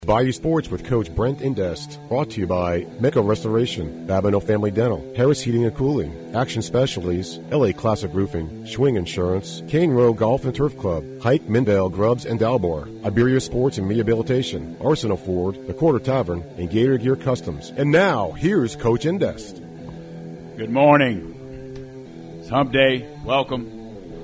Bayou Sports with Coach Brent Indest. Brought to you by Mecca Restoration, Babineau Family Dental, Harris Heating and Cooling, Action Specialties, LA Classic Roofing, Schwing Insurance, Cane Row Golf and Turf Club, Hike, Mindale, Grubbs, and Dalbor, Iberia Sports and Rehabilitation, Arsenal Ford, The Quarter Tavern, and Gator Gear Customs. And now, here's Coach Indest. Good morning. It's Hump Day. Welcome.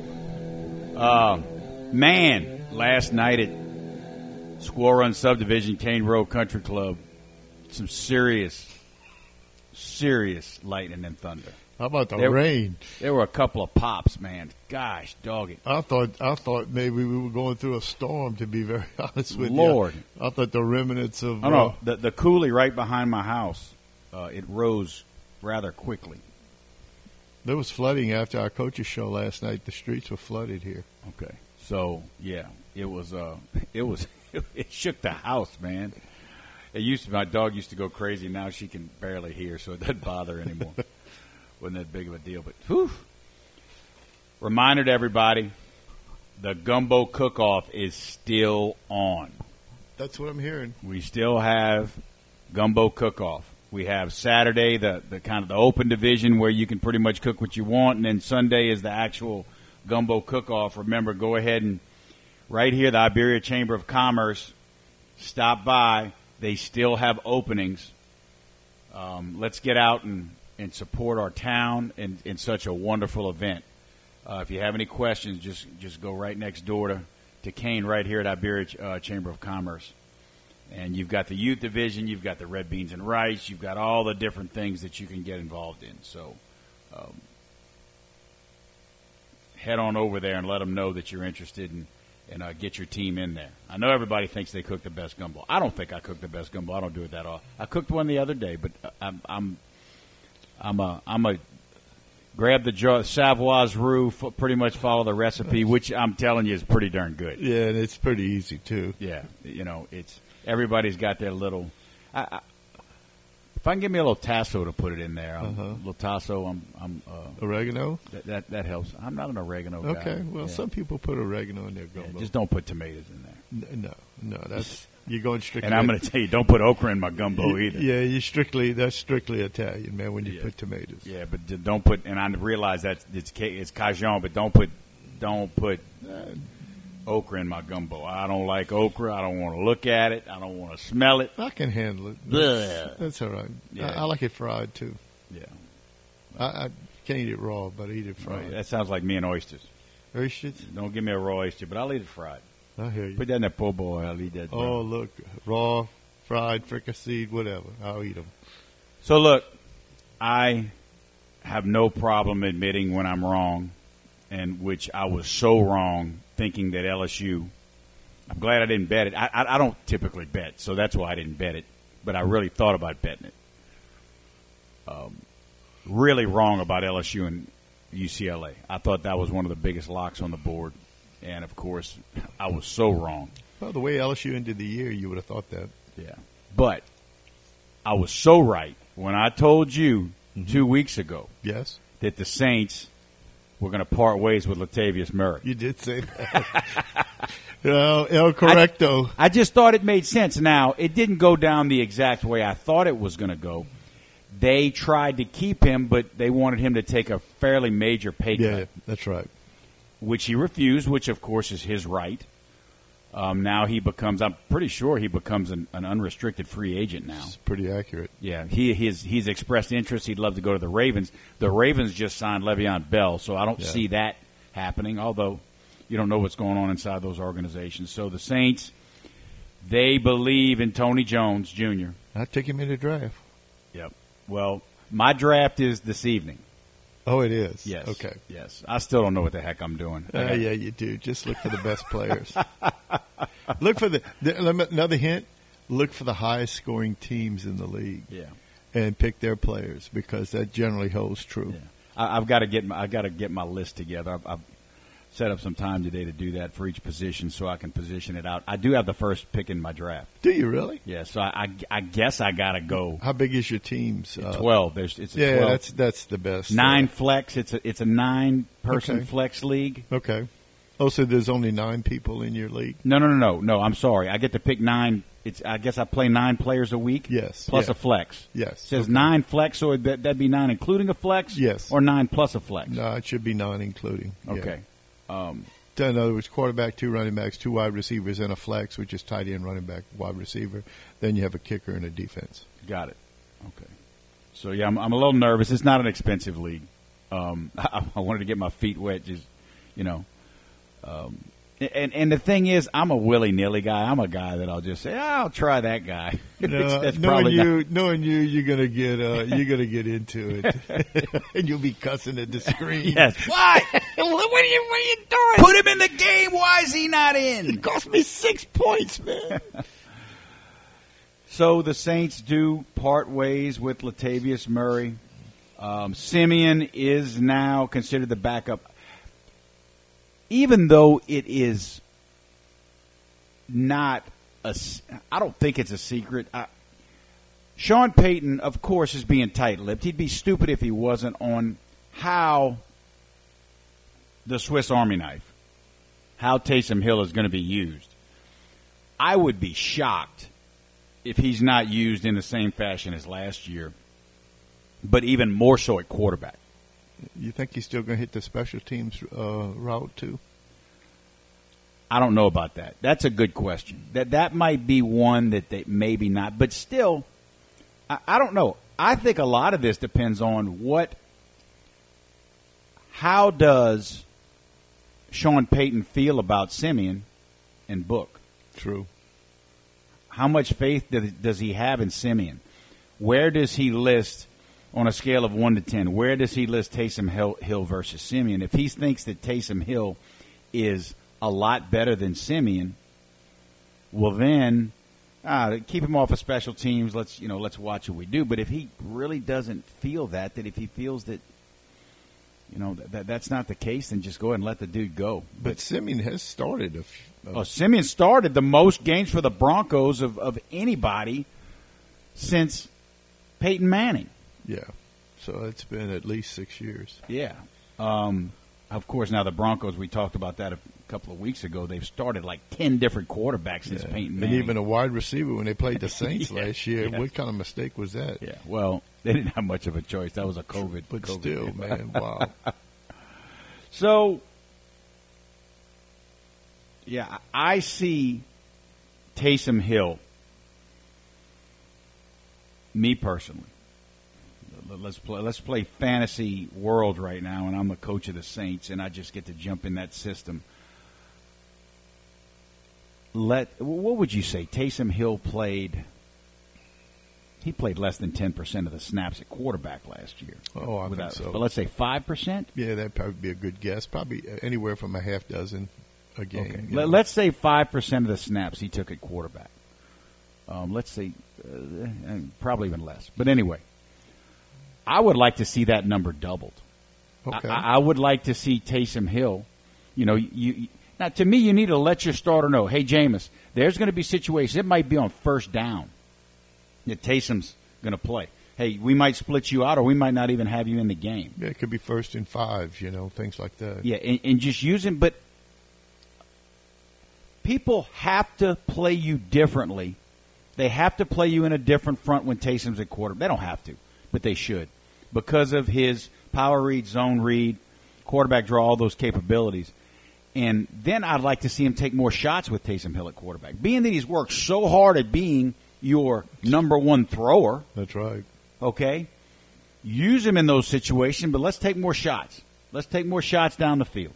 Last night at Squirrel Run Subdivision, Cane Row Country Club, some serious lightning and thunder. How about the rain? There were a couple of pops, man. Gosh, dog it. I thought maybe we were going through a storm, to be very honest with Lord. you. I thought the remnants of... the coulee right behind my house, it rose rather quickly. There was flooding after our coaches' show last night. The streets were flooded here. Okay. So, yeah, it was it shook the house, man. My dog used to go crazy. Now she can barely hear, so it doesn't bother anymore. Wasn't that big of a deal, but whew. Reminder to everybody, the gumbo cook-off is still on. That's what I'm hearing. We still have gumbo cook-off. We have Saturday, the kind of the open division where you can pretty much cook what you want, and then Sunday is the actual gumbo cook-off. Remember, go ahead and right here, the Iberia Chamber of Commerce, stop by. They still have openings. Let's get out and support our town in such a wonderful event. If you have any questions, just go right next door to Kane right here at Iberia Chamber of Commerce. And you've got the youth division, you've got the red beans and rice, you've got all the different things that you can get involved in. So head on over there and let them know that you're interested and get your team in there. I know everybody thinks they cook the best gumbo. I don't think I cook the best gumbo. I don't do it that often. I cooked one the other day, but I'm a grab the Savoy's roux, pretty much follow the recipe, which I'm telling you is pretty darn good. Yeah, and it's pretty easy too. Yeah, it's everybody's got their little. If I can give me a little tasso to put it in there, a little tasso. I'm oregano. That helps. I'm not an oregano guy. Okay, well, some people put oregano in their gumbo. Yeah, just don't put tomatoes in there. No, that's you're going strictly. And I'm going to tell you, don't put okra in my gumbo either. Yeah, that's strictly Italian, man. When you put tomatoes. Yeah, but don't put. And I realize that it's Cajun, but don't put okra in my gumbo. I don't like okra. I don't want to look at it. I don't want to smell it. I can handle it. That's all right. Yeah. I like it fried too. Yeah. I can't eat it raw, but I eat it fried. Right. That sounds like me and oysters. Oysters? Don't give me a raw oyster, but I'll eat it fried. I hear you. Put that in that po' boy. I'll eat that. Oh, look. Raw, fried, fricasseed, whatever. I'll eat them. So, look, I have no problem admitting when I'm wrong, and which I was so wrong thinking that LSU. I'm glad I didn't bet it. I don't typically bet, so that's why I didn't bet it. But I really thought about betting it. Really wrong about LSU and UCLA. I thought that was one of the biggest locks on the board. And, of course, I was so wrong. Well, the way LSU ended the year, you would have thought that. Yeah. But I was so right when I told you 2 weeks ago that the Saints were going to part ways with Latavius Murray. You did say that. El correcto. I just thought it made sense. Now, it didn't go down the exact way I thought it was going to go. They tried to keep him, but they wanted him to take a fairly major pay cut. Yeah, that's right. Which he refused, which, of course, is his right. Now he becomes, I'm pretty sure he becomes an unrestricted free agent now. It's pretty accurate. Yeah, he's expressed interest. He'd love to go to the Ravens. The Ravens just signed Le'Veon Bell, so I don't see that happening, although you don't know what's going on inside those organizations. So the Saints, they believe in Tony Jones, Jr. I'd take him in the draft. Yep. Well, my draft is this evening. Oh, it is? Yes. Okay. Yes. I still don't know what the heck I'm doing. Yeah, you do. Just look for the best players. Look for another hint, look for the highest scoring teams in the league. Yeah. And pick their players because that generally holds true. Yeah. I've got to get my list together. I've set up some time today to do that for each position so I can position it out. I do have the first pick in my draft. Do you really? Yeah, so I guess I got to go. How big is your teams? 12. It's a 12. That's the best. 9 flex. It's a 9-person flex league. Okay. Oh, so there's only 9 people in your league? No. I'm sorry. I get to pick 9 I guess I play 9 players a week. Yes. Plus Yeah. a flex. Yes. It says Okay. 9 flex, so that'd be 9 including a flex. Yes. Or 9 plus a flex. No, it should be 9 including. Yeah. Okay. In other words, quarterback, 2 running backs, 2 wide receivers, and a flex, which is tight end, running back, wide receiver. Then you have a kicker and a defense. Got it. Okay. So yeah, I'm a little nervous. It's not an expensive league. I wanted to get my feet wet, just And the thing is, I'm a willy-nilly guy. I'm a guy that I'll just say, I'll try that guy. That's knowing probably you, you're gonna get into it, and you'll be cussing at the screen. Yes. Why? What are you doing? Put him in the game. Why is he not in? It cost me 6 points, man. So the Saints do part ways with Latavius Murray. Simeon is now considered the backup. Even though it is not I don't think it's a secret. Sean Payton, of course, is being tight-lipped. He'd be stupid if he wasn't on how the Swiss Army knife, how Taysom Hill is going to be used. I would be shocked if he's not used in the same fashion as last year, but even more so at quarterback. You think he's still going to hit the special teams route too? I don't know about that. That's a good question. That might be one that they maybe not, but still, I don't know. I think a lot of this depends on how does Sean Payton feel about Simeon and Book? True. How much faith does he have in Simeon? Where does he list? On a scale of 1 to 10, where does he list Taysom Hill versus Simeon? If he thinks that Taysom Hill is a lot better than Simeon, well then keep him off of special teams. Let's watch what we do. But if he really doesn't feel that if he feels that that's not the case, then just go ahead and let the dude go. But Simeon has started Simeon started the most games for the Broncos of anybody since Peyton Manning. Yeah, so it's been at least 6 years. Yeah. Of course, now the Broncos, we talked about that a couple of weeks ago. They've started like 10 different quarterbacks since Peyton Manning. And even a wide receiver when they played the Saints last year. Yeah. What kind of mistake was that? Yeah, well, they didn't have much of a choice. That was a COVID. But COVID still, hit. man, wow. So, yeah, I see Taysom Hill, me personally. Let's play fantasy world right now, and I'm the coach of the Saints, and I just get to jump in that system. What would you say? Taysom Hill played less than 10% of the snaps at quarterback last year. Oh, I think so. But let's say 5%? Yeah, that'd probably be a good guess. Probably anywhere from a half dozen a game. Okay. Let's say 5% of the snaps he took at quarterback. Let's say probably even less. But anyway, I would like to see that number doubled. Okay. I would like to see Taysom Hill. Now, to me, you need to let your starter know, hey, Jameis, there's going to be situations. It might be on first down that Taysom's going to play. Hey, we might split you out, or we might not even have you in the game. Yeah, it could be 1st and 5, things like that. Yeah, and just use him. But people have to play you differently. They have to play you in a different front when Taysom's at quarterback. They don't have to, but they should, because of his power read, zone read, quarterback draw, all those capabilities. And then I'd like to see him take more shots with Taysom Hill at quarterback. Being that he's worked so hard at being your number one thrower. That's right. Okay? Use him in those situations, but let's take more shots. Let's take more shots down the field.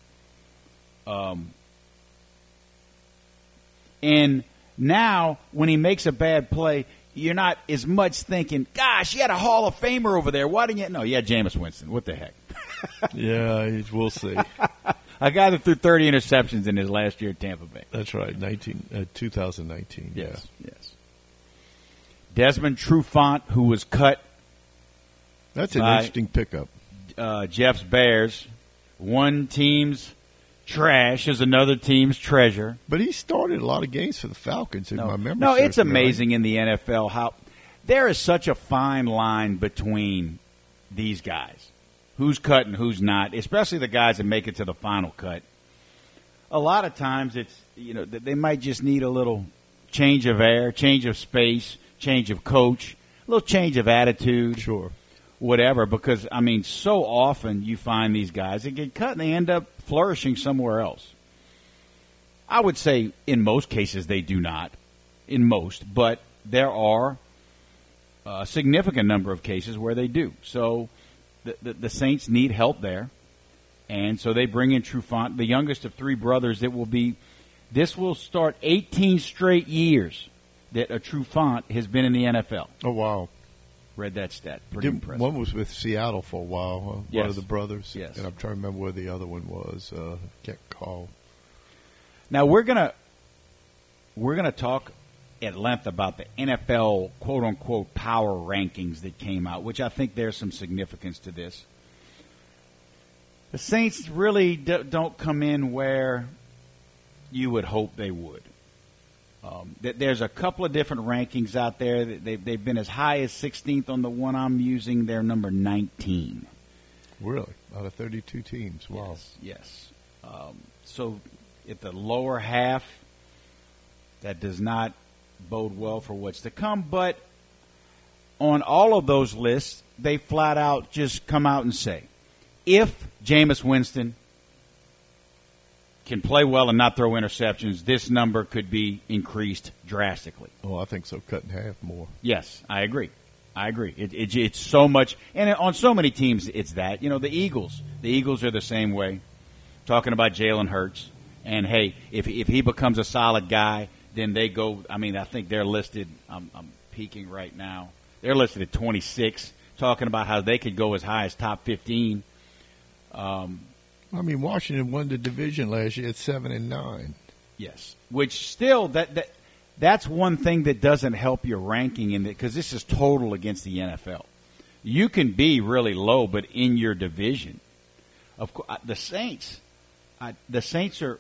And now, when he makes a bad play, you're not as much thinking, gosh, you had a Hall of Famer over there. Why didn't you? No, you had Jameis Winston. What the heck? Yeah, we'll see. A guy that threw 30 interceptions in his last year at Tampa Bay. That's right, 2019. Yes, yes. Desmond Trufant, who was cut. That's an interesting pickup. Jeff's Bears. One team's trash is another team's treasure. But he started a lot of games for the Falcons, if my memory No, serves it's me amazing right. in the NFL how there is such a fine line between these guys. Who's cut and who's not, especially the guys that make it to the final cut. A lot of times it's, they might just need a little change of air, change of space, change of coach, a little change of attitude. Sure. Whatever, because, I mean, so often you find these guys that get cut and they end up flourishing somewhere else. I would say in most cases they do not, but there are a significant number of cases where they do. So the Saints need help there, and so they bring in Trufant, the youngest of three brothers. This will start 18 straight years that a Trufant has been in the NFL. Oh, wow. Read that stat. Pretty impressive. One was with Seattle for a while, yes. One of the brothers. Yes. And I'm trying to remember where the other one was. Can't call. Now, we're gonna talk at length about the NFL quote-unquote power rankings that came out, which I think there's some significance to this. The Saints really don't come in where you would hope they would. There's a couple of different rankings out there. They've been as high as 16th on the one I'm using. They're number 19. Really? Out of 32 teams. Wow. Yes. So at the lower half, that does not bode well for what's to come. But on all of those lists, they flat out just come out and say, if Jameis Winston can play well and not throw interceptions, this number could be increased drastically. Oh, I think so. Cut in half more. Yes, I agree. It's so much, and on so many teams, it's that. You know, the Eagles are the same way. Talking about Jalen Hurts, and hey, if he becomes a solid guy, then they go. I mean, I think they're listed. I'm peeking right now. They're listed at 26. Talking about how they could go as high as top 15. I mean, Washington won the division last year at 7-9. Yes, which still that's one thing that doesn't help your ranking in it, because this is total against the NFL. You can be really low, but in your division, of course, the Saints are.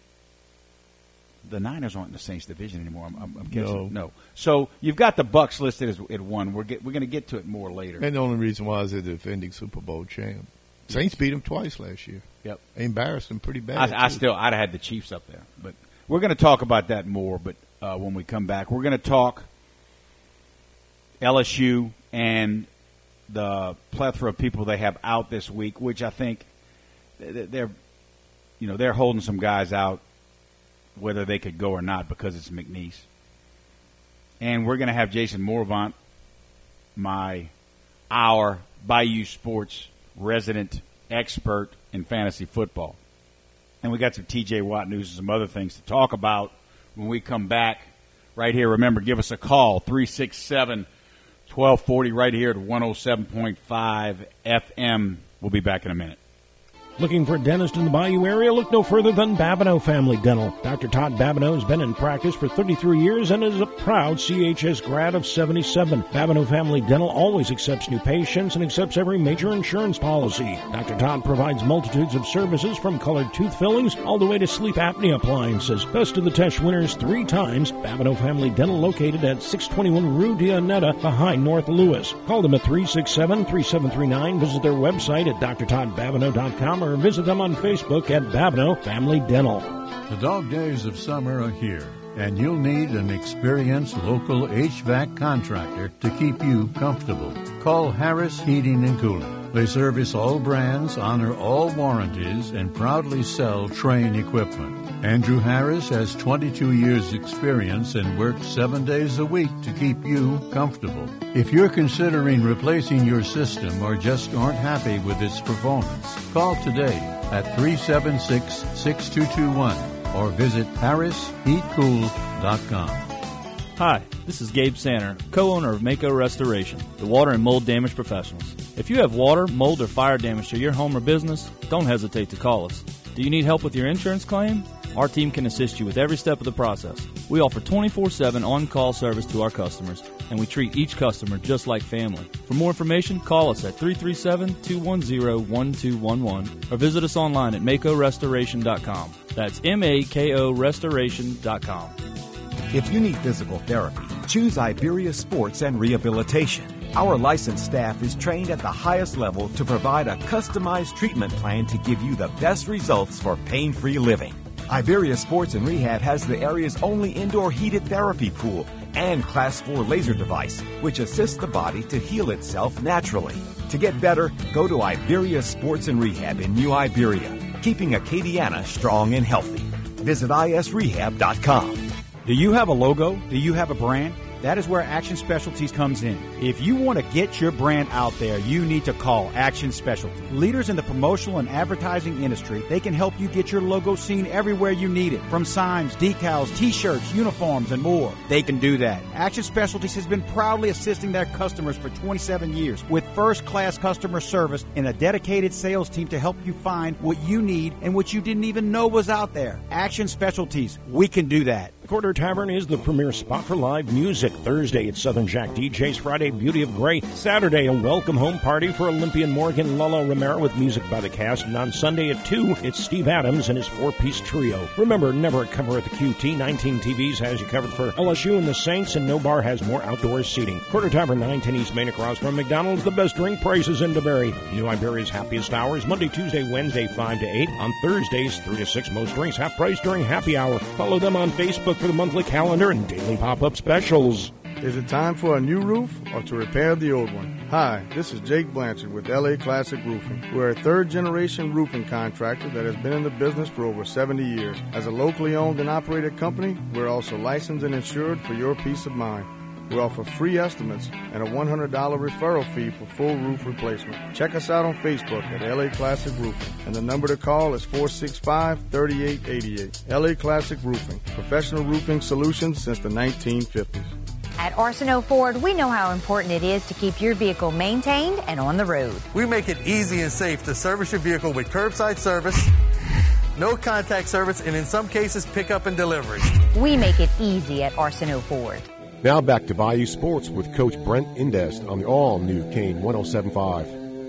The Niners aren't in the Saints division anymore. I'm guessing no. So you've got the Bucs listed at 1. We're going to get to it more later. And the only reason why is they're the defending Super Bowl champ. Saints beat them twice last year. Yep. They embarrassed them pretty bad. I'd have had the Chiefs up there. But we're going to talk about that more. But when we come back, we're going to talk LSU and the plethora of people they have out this week, which I think they're holding some guys out, whether they could go or not, because it's McNeese. And we're going to have Jason Morvant, our Bayou Sports resident expert in fantasy football. And we got some TJ Watt news and some other things to talk about when we come back right here. Remember, give us a call, 367-1240, right here at 107.5 FM. We'll be back in a minute. Looking for a dentist in the Bayou area? Look no further than Babineau Family Dental. Dr. Todd Babineau has been in practice for 33 years and is a proud CHS grad of 77. Babineau Family Dental always accepts new patients and accepts every major insurance policy. Dr. Todd provides multitudes of services from colored tooth fillings all the way to sleep apnea appliances. Best of the Test winners 3 times. Babineau Family Dental located at 621 Rue Dionetta behind North Lewis. Call them at 367-3739. Visit their website at drtoddbabineau.com or visit them on Facebook at Babineau Family Dental. The dog days of summer are here, and you'll need an experienced local HVAC contractor to keep you comfortable. Call Harris Heating and Cooling. They service all brands, honor all warranties, and proudly sell Trane equipment. Andrew Harris has 22 years' experience and works 7 days a week to keep you comfortable. If you're considering replacing your system or just aren't happy with its performance, call today at 376-6221 or visit harrisheatcool.com. Hi, this is Gabe Sanner, co-owner of Mako Restoration, the water and mold damage professionals. If you have water, mold, or fire damage to your home or business, don't hesitate to call us. Do you need help with your insurance claim? Our team can assist you with every step of the process. We offer 24/7 on-call service to our customers, and we treat each customer just like family. For more information, call us at 337-210-1211 or visit us online at MakoRestoration.com. That's MAKO Restoration.com. If you need physical therapy, choose Iberia Sports and Rehabilitation. Our licensed staff is trained at the highest level to provide a customized treatment plan to give you the best results for pain-free living. Iberia Sports and Rehab has the area's only indoor heated therapy pool and Class 4 laser device, which assists the body to heal itself naturally. To get better, go to Iberia Sports and Rehab in New Iberia, keeping Acadiana strong and healthy. Visit isrehab.com. Do you have a logo? Do you have a brand? That is where Action Specialties comes in. If you want to get your brand out there, you need to call Action Specialties. Leaders in the promotional and advertising industry, they can help you get your logo seen everywhere you need it. From signs, decals, t-shirts, uniforms, and more. They can do that. Action Specialties has been proudly assisting their customers for 27 years with first-class customer service and a dedicated sales team to help you find what you need and what you didn't even know was out there. Action Specialties, we can do that. The Quarter Tavern is the premier spot for live music. Thursday, it's Southern Jack DJs. Friday, Beauty of Grey. Saturday, a welcome home party for Olympian Morgan Lalo Romero with music by the cast. And on Sunday at 2, it's Steve Adams and his 4-piece trio. Remember, never a cover at the QT. 19 TVs has you covered for LSU and the Saints, and No Bar has more outdoor seating. Quarter Tavern, 910 East Main across from McDonald's. The best drink prices in DeBerry. New Iberia's happiest hours, Monday, Tuesday, Wednesday, 5 to 8. On Thursdays, 3 to 6. Most drinks half price during happy hour. Follow them on Facebook for the monthly calendar and daily pop-up specials. Is it time for a new roof or to repair the old one? Hi, this is Jake Blanchard with LA Classic Roofing. We're a third-generation roofing contractor that has been in the business for over 70 years. As a locally owned and operated company, we're also licensed and insured for your peace of mind. We offer free estimates and a $100 referral fee for full roof replacement. Check us out on Facebook at LA Classic Roofing, and the number to call is 465-3888. LA Classic Roofing, professional roofing solutions since the 1950s. At Arsenault Ford, we know how important it is to keep your vehicle maintained and on the road. We make it easy and safe to service your vehicle with curbside service, no contact service, and in some cases, pickup and delivery. We make it easy at Arsenault Ford. Now back to Bayou Sports with Coach Brent Indest on the all-new Kane 107.5.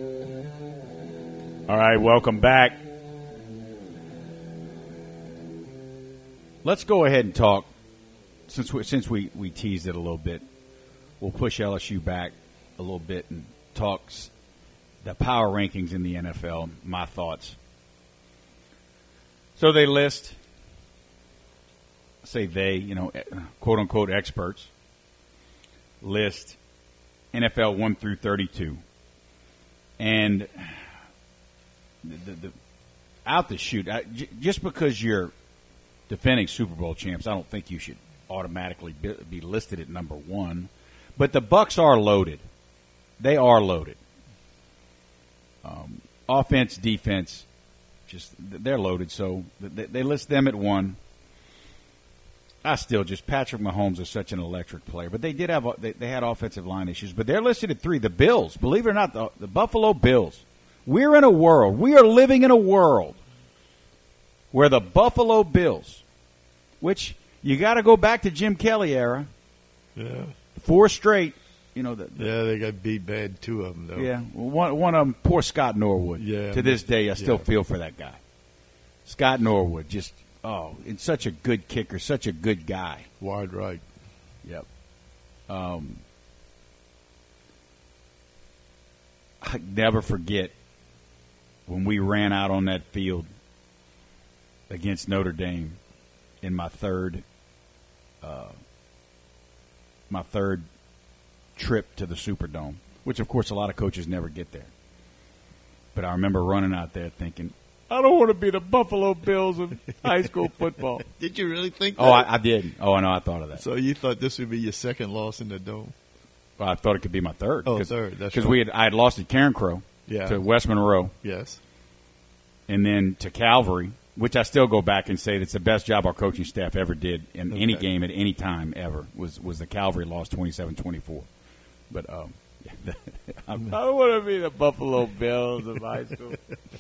All right, welcome back. Let's go ahead and talk. Since we teased it a little bit, we'll push LSU back a little bit and talk the power rankings in the NFL, my thoughts. So they list, say they, quote-unquote experts, list NFL 1 through 32. And the out the chute, just because you're defending Super Bowl champs, I don't think you should automatically be listed at number 1. But the Bucs are loaded. They are loaded. Offense, defense, they're loaded. So they list them at 1. Patrick Mahomes is such an electric player. But they did have they had offensive line issues. But they're listed at 3. The Bills, believe it or not, the Buffalo Bills. We are living in a world where the Buffalo Bills, which you got to go back to Jim Kelly era. Yeah. 4 straight. They got beat bad, 2 of them, though. Yeah. Well, one of them, poor Scott Norwood. Yeah. To this day, I still feel for that guy. Scott Norwood, and such a good kicker, such a good guy. Wide right. Yep. I never forget when we ran out on that field against Notre Dame in my third trip to the Superdome, which, of course, a lot of coaches never get there. But I remember running out there thinking, I don't want to be the Buffalo Bills of high school football. Did you really think that? Oh, I did. Oh, I know. I thought of that. So you thought this would be your second loss in the Dome? Well, I thought it could be my third. Oh, third. That's because right. I had lost at Karen Crow to West Monroe. Yes. And then to Calvary, which I still go back and say that's the best job our coaching staff ever did in any game at any time ever was the Calvary loss 27-24. But I don't want to be the Buffalo Bills of high school.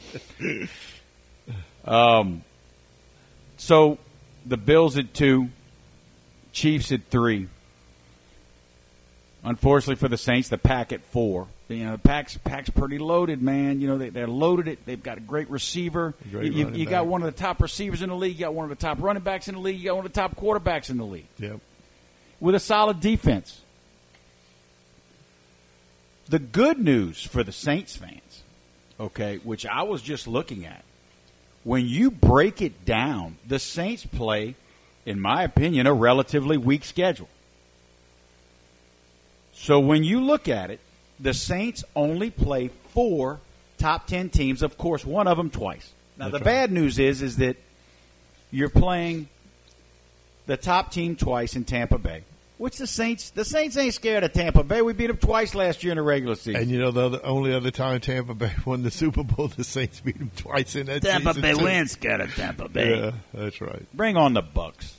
So the Bills at 2, Chiefs at 3. Unfortunately for the Saints, the Pack at 4. The Pack's pretty loaded, man. They're loaded. They've got a great receiver. You got one of the top receivers in the league. You got one of the top running backs in the league. You got one of the top quarterbacks in the league. Yep. With a solid defense. The good news for the Saints fans, okay, which I was just looking at, when you break it down, the Saints play, in my opinion, a relatively weak schedule. So when you look at it, the Saints only play 4 top 10 teams. Of course, one of them twice. Now, the bad news is that you're playing the top team twice in Tampa Bay, which the Saints ain't scared of Tampa Bay. We beat them twice last year in the regular season. And the only other time Tampa Bay won the Super Bowl, the Saints beat them twice in that season. Tampa Bay too. wins, scared of Tampa Bay. Yeah, that's right. Bring on the Bucks.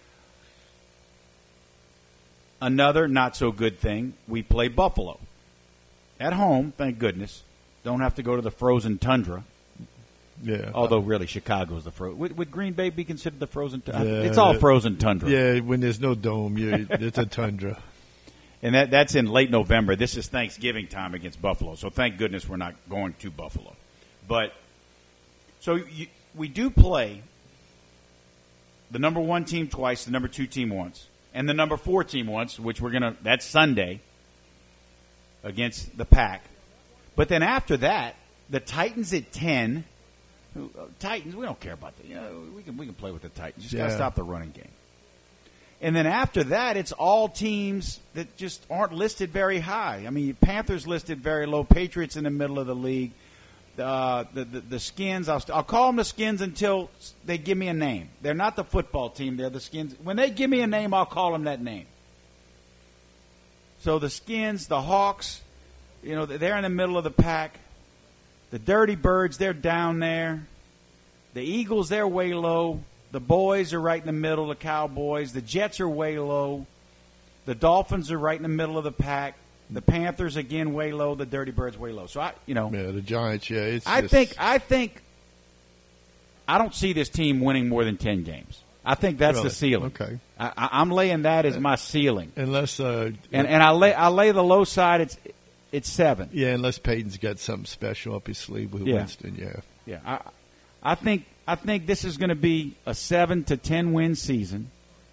Another not-so-good thing, we play Buffalo. At home, thank goodness. Don't have to go to the frozen tundra. Yeah. Although, really, Chicago's the frozen. Would Green Bay be considered the frozen tundra? It's all frozen tundra. Yeah, when there's no dome, it's a tundra. And that's in late November. This is Thanksgiving time against Buffalo. So thank goodness we're not going to Buffalo. But, so we do play the number 1 team twice, the number 2 team once, and the number 4 team once, which that's Sunday against the Pack. But then after that, the Titans at 10. Titans, we don't care about that. We can play with the Titans. Just got to stop the running game. And then after that, it's all teams that just aren't listed very high. I mean, Panthers listed very low. Patriots in the middle of the league. The Skins, I'll call them the Skins until they give me a name. They're not the football team. They're the Skins. When they give me a name, I'll call them that name. So the Skins, the Hawks, they're in the middle of the pack. The Dirty Birds, they're down there. The Eagles, they're way low. The Boys are right in the middle, the Cowboys. The Jets are way low. The Dolphins are right in the middle of the pack. The Panthers, again, way low. The Dirty Birds, way low. So, Yeah, the Giants, I think I don't see this team winning more than 10 games. I think that's the ceiling. Okay. I'm laying that as my ceiling. Unless and I lay the low side, it's 7. Yeah, unless Peyton's got something special up his sleeve with Winston, Yeah. I think this is going to be a 7 to 10 win season,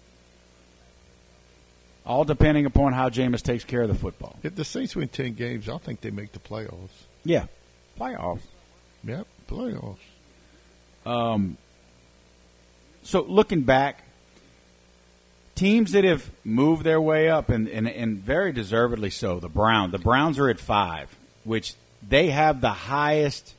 all depending upon how Jameis takes care of the football. If the Saints win 10 games, I think they make the playoffs. Yeah, playoffs. Yep, playoffs. So looking back, teams that have moved their way up, and very deservedly so, the Browns are at 5, which they have the highest.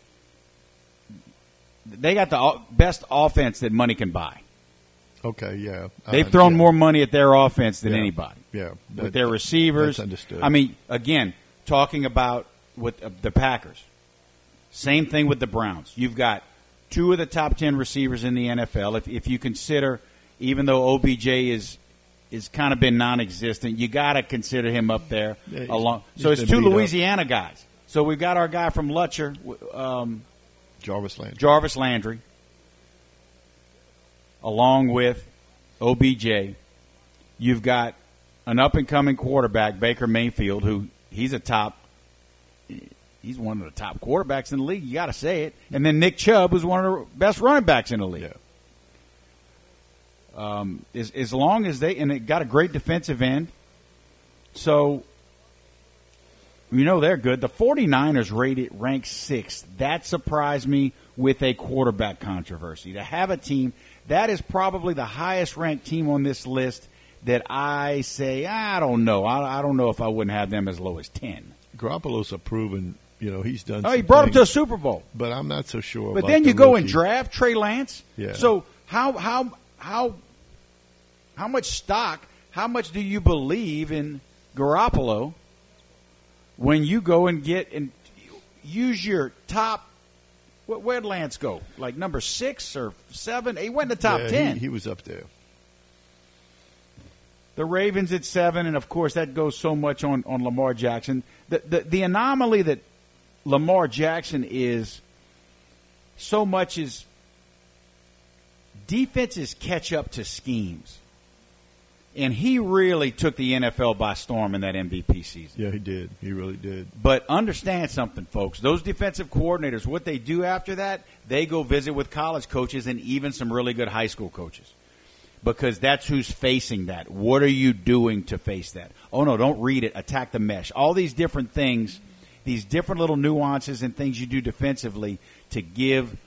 They got the best offense that money can buy. Okay, yeah. They've thrown more money at their offense than anybody. Yeah. With their receivers. That's understood. I mean, again, talking about with the Packers, same thing with the Browns. You've got 2 of the top 10 receivers in the NFL. If you consider, even though OBJ is kind of been non-existent, you got to consider him up there. Yeah, so it's 2 Louisiana guys. So we've got our guy from Lutcher, Jarvis Landry, along with OBJ. You've got an up-and-coming quarterback, Baker Mayfield, who he's one of the top quarterbacks in the league. You got to say it. And then Nick Chubb, who's one of the best running backs in the league. Yeah. As long as they got a great defensive end, so they're good. The 49ers ranked 6th. That surprised me with a quarterback controversy. To have a team that is probably the highest ranked team on this list that I say I don't know. I don't know if I wouldn't have them as low as 10. Garoppolo's a proven. He's done. He brought him to a Super Bowl, but I'm not so sure. But about then you the go rookie. and draft Trey Lance. Yeah. So how much stock? How much do you believe in Garoppolo when you go and get and use your top? Where'd Lance go? Like number 6 or 7? He went in the top 10. He was up there. The Ravens at 7, and of course that goes so much on Lamar Jackson. The anomaly that Lamar Jackson is so much is defenses catch up to schemes. And he really took the NFL by storm in that MVP season. Yeah, he did. He really did. But understand something, folks. Those defensive coordinators, what they do after that, they go visit with college coaches and even some really good high school coaches. Because that's who's facing that. What are you doing to face that? Oh, no, don't read it. Attack the mesh. All these different things, these different little nuances and things you do defensively to give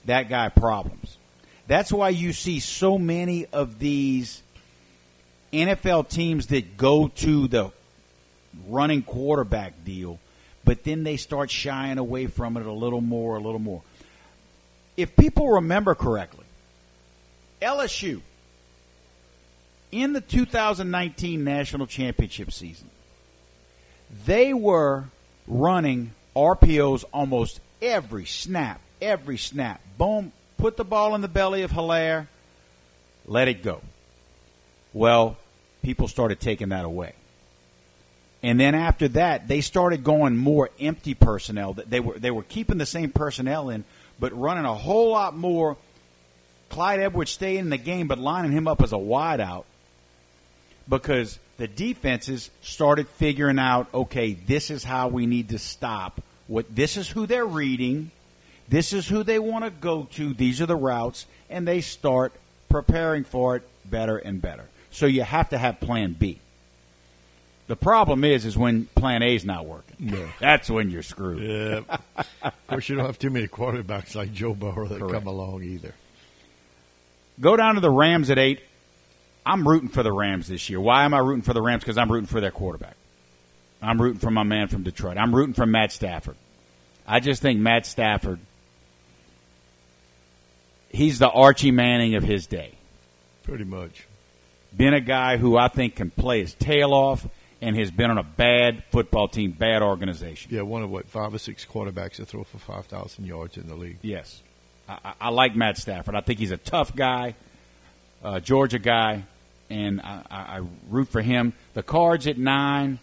that guy problems. That's why you see so many of these NFL teams that go to the running quarterback deal, but then they start shying away from it a little more. If people remember correctly, LSU, in the 2019 national championship season, they were running RPOs almost every snap. Boom, put the ball in the belly of Hilaire, let it go. Well, people started taking that away. And then after that, they started going more empty personnel. They were keeping the same personnel in, but running a whole lot more. Clyde Edwards staying in the game, but lining him up as a wideout because the defenses started figuring out, okay, this is how we need to stop. This is who they're reading. This is who they want to go to. These are the routes, and they start preparing for it better and better. So you have to have Plan B. The problem is when Plan A is not working. Yeah. That's when you're screwed. Yeah. Of course, you don't have too many quarterbacks like Joe Burrow that Correct. come along either. Go down to the Rams at 8. I'm rooting for the Rams this year. Why am I rooting for the Rams? Because I'm rooting for their quarterback. I'm rooting for my man from Detroit. I'm rooting for Matt Stafford. I just think Matt Stafford, he's the Archie Manning of his day. Pretty much. Been a guy who I think can play his tail off and has been on a bad football team, bad organization. Yeah, one of 5 or 6 quarterbacks that throw for 5,000 yards in the league. Yes. I like Matt Stafford. I think he's a tough guy, Georgia guy, and I root for him. The Cards at 9,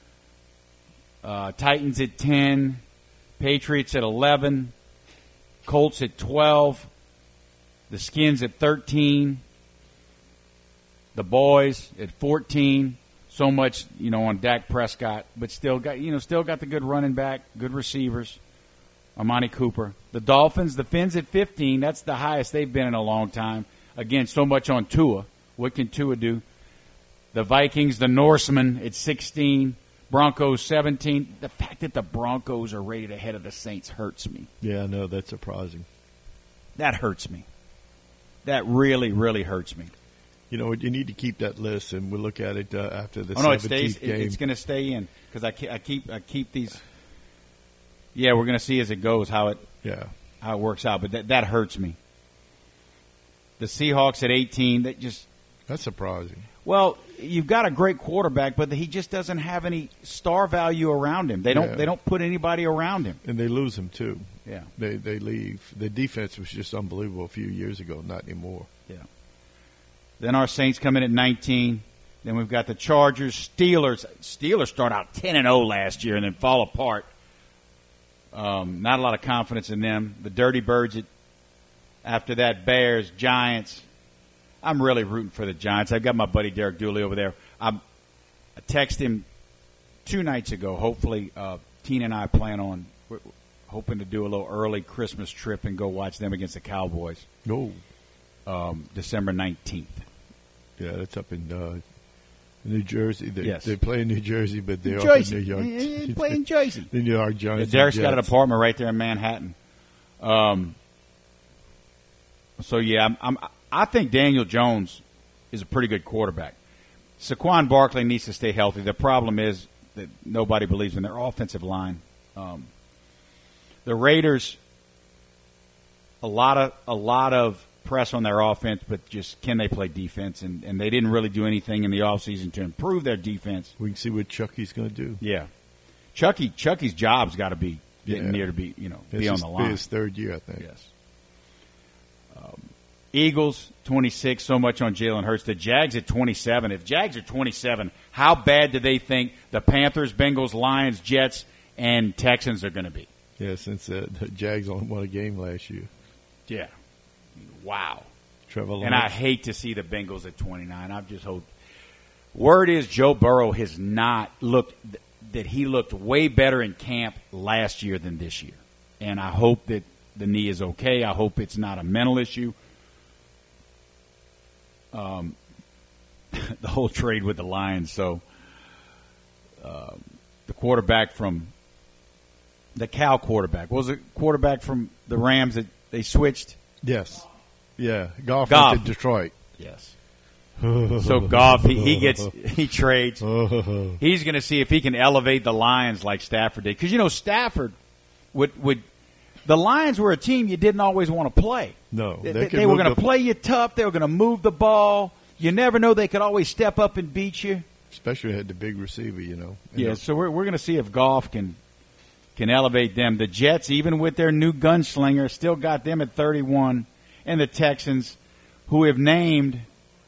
Titans at 10, Patriots at 11, Colts at 12, the Skins at 13, the Boys at 14. So much, on Dak Prescott, but still got the good running back, good receivers. Amani Cooper. The Dolphins, the Fins at 15. That's the highest they've been in a long time. Again, so much on Tua. What can Tua do? The Vikings, the Norsemen at 16. Broncos 17. The fact that the Broncos are rated ahead of the Saints hurts me. Yeah, I know. That's surprising. That hurts me. That really, really hurts me. You need to keep that list, and we'll look at it after the 17th no, it stays. game. It's going to stay in because I keep these. Yeah, we're going to see as it goes how it works out, but that hurts me. The Seahawks at 18. That's surprising. Well, you've got a great quarterback, but he just doesn't have any star value around him. They don't put anybody around him, and they lose him too. Yeah, they leave. The defense was just unbelievable a few years ago. Not anymore. Yeah. Then our Saints come in at 19. Then we've got the Chargers, Steelers. Steelers start out 10-0 last year and then fall apart. Not a lot of confidence in them. The Dirty Birds after that, Bears, Giants. I'm really rooting for the Giants. I've got my buddy Derek Dooley over there. I texted him 2 nights ago. Hopefully, Tina and I plan on hoping to do a little early Christmas trip and go watch them against the Cowboys. No. December 19th. Yeah, that's up in New Jersey. Yes. They play in New Jersey, but they're up in New York. They play in Jersey. The New York Giants. Derek's got an apartment right there in Manhattan. So, yeah, I think Daniel Jones is a pretty good quarterback. Saquon Barkley needs to stay healthy. The problem is that nobody believes in their offensive line. The Raiders, a lot of press on their offense, but just can they play defense? And they didn't really do anything in the offseason to improve their defense. We can see what Chucky's going to do. Yeah. Chucky's job's got to be getting near to be, be on the line. His 3rd year, I think. Yes. Eagles, 26, so much on Jalen Hurts. The Jags at 27. If Jags are 27, how bad do they think the Panthers, Bengals, Lions, Jets, and Texans are going to be? Yeah, since the Jags only won a game last year. Yeah. Wow. Trevor Lawrence. And I hate to see the Bengals at 29. I've just hoped. Word is Joe Burrow has not looked – that he looked way better in camp last year than this year. And I hope that the knee is okay. I hope it's not a mental issue. The whole trade with the Lions. So the quarterback from – the Cal quarterback. What was it? Quarterback from the Rams that They switched. Yes. Yeah. Goff Goff. went to Detroit. Yes. So Goff, he trades. He's going to see if he can elevate the Lions like Stafford did. Because, Stafford would the Lions were a team you didn't always want to play. No. They were going to play you tough. They were going to move the ball. You never know. They could always step up and beat you. Especially had the big receiver, Yeah, so we're going to see if Goff can elevate them. The Jets, even with their new gunslinger, still got them at 31. And the Texans, who have named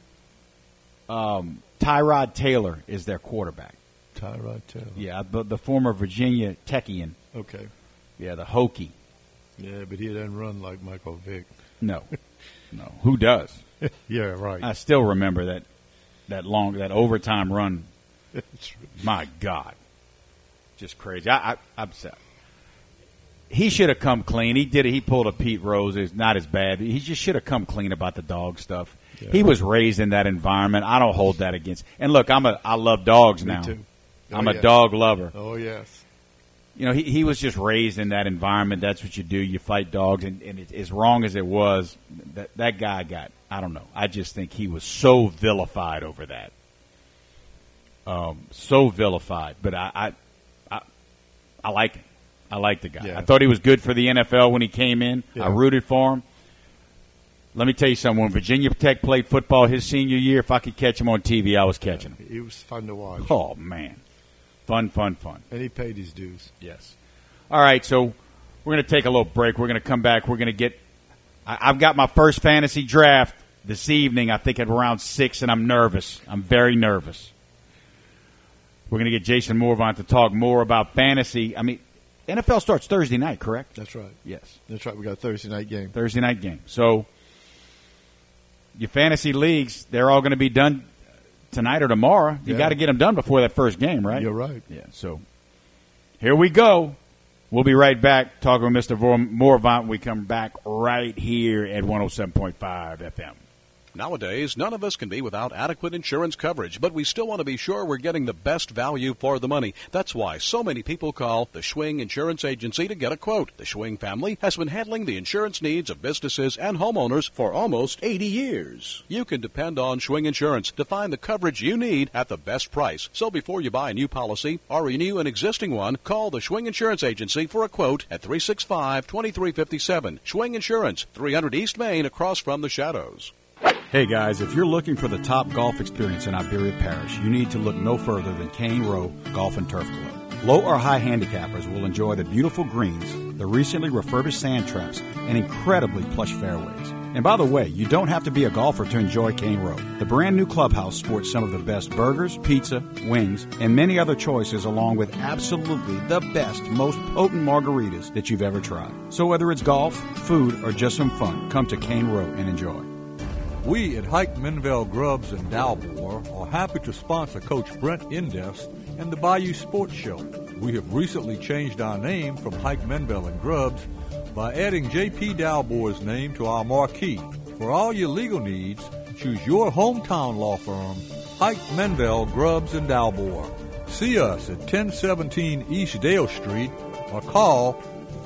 Tyrod Taylor is their quarterback. Tyrod Taylor. Yeah, the former Virginia Techian. Okay. Yeah, the Hokie. Yeah, but he doesn't run like Michael Vick. No. Who does? Yeah, right. I still remember that overtime run. My God, just crazy. I'm upset. He should have come clean. He did it. He pulled a Pete Rose. It's not as bad. He just should have come clean about the dog stuff. Yeah. He was raised in that environment. I don't hold that against. And look, I love dogs now. Me too. I'm a dog lover. Oh yes. He was just raised in that environment. That's what you do. You fight dogs, and as wrong as it was, that guy got. I don't know. I just think he was so vilified over that. So vilified, but I like him. I like the guy. Yeah. I thought he was good for the NFL when he came in. Yeah. I rooted for him. Let me tell you something. When Virginia Tech played football his senior year, if I could catch him on TV, I was catching him. He was fun to watch. Oh, man. Fun. And he paid his dues. Yes. All right, so we're going to take a little break. We're going to come back. We're going to get – I've got my first fantasy draft this evening, I think at around 6, and I'm nervous. I'm very nervous. We're going to get Jason Morvant to talk more about fantasy. I mean, NFL starts Thursday night, correct? That's right. Yes. That's right. We got a Thursday night game. So your fantasy leagues, they're all going to be done tonight or tomorrow. You got to get them done before that first game, right? You're right. Yeah. So here we go. We'll be right back talking with Mr. Morvant when we come back right here at 107.5 FM. Nowadays, none of us can be without adequate insurance coverage, but we still want to be sure we're getting the best value for the money. That's why so many people call the Schwing Insurance Agency to get a quote. The Schwing family has been handling the insurance needs of businesses and homeowners for almost 80 years. You can depend on Schwing Insurance to find the coverage you need at the best price. So before you buy a new policy or renew an existing one, call the Schwing Insurance Agency for a quote at 365-2357. Schwing Insurance, 300 East Main, across from the Shadows. Hey guys, if you're looking for the top golf experience in Iberia Parish, you need to look no further than Cane Row Golf and Turf Club. Low or high handicappers will enjoy the beautiful greens, the recently refurbished sand traps, and incredibly plush fairways. And by the way, you don't have to be a golfer to enjoy Cane Row. The brand new clubhouse sports some of the best burgers, pizza, wings, and many other choices, along with absolutely the best, most potent margaritas that you've ever tried. So whether it's golf, food, or just some fun, come to Cane Row and enjoy. We at Hike Menville Grubs in Dalmore are happy to sponsor Coach Brent Indest and the Bayou Sports Show. We have recently changed our name from Hike Menville and Grubs by adding J.P. Dalmore's name to our marquee. For all your legal needs, choose your hometown law firm, Hike Menville Grubs in Dalmore. See us at 1017 East Dale Street or call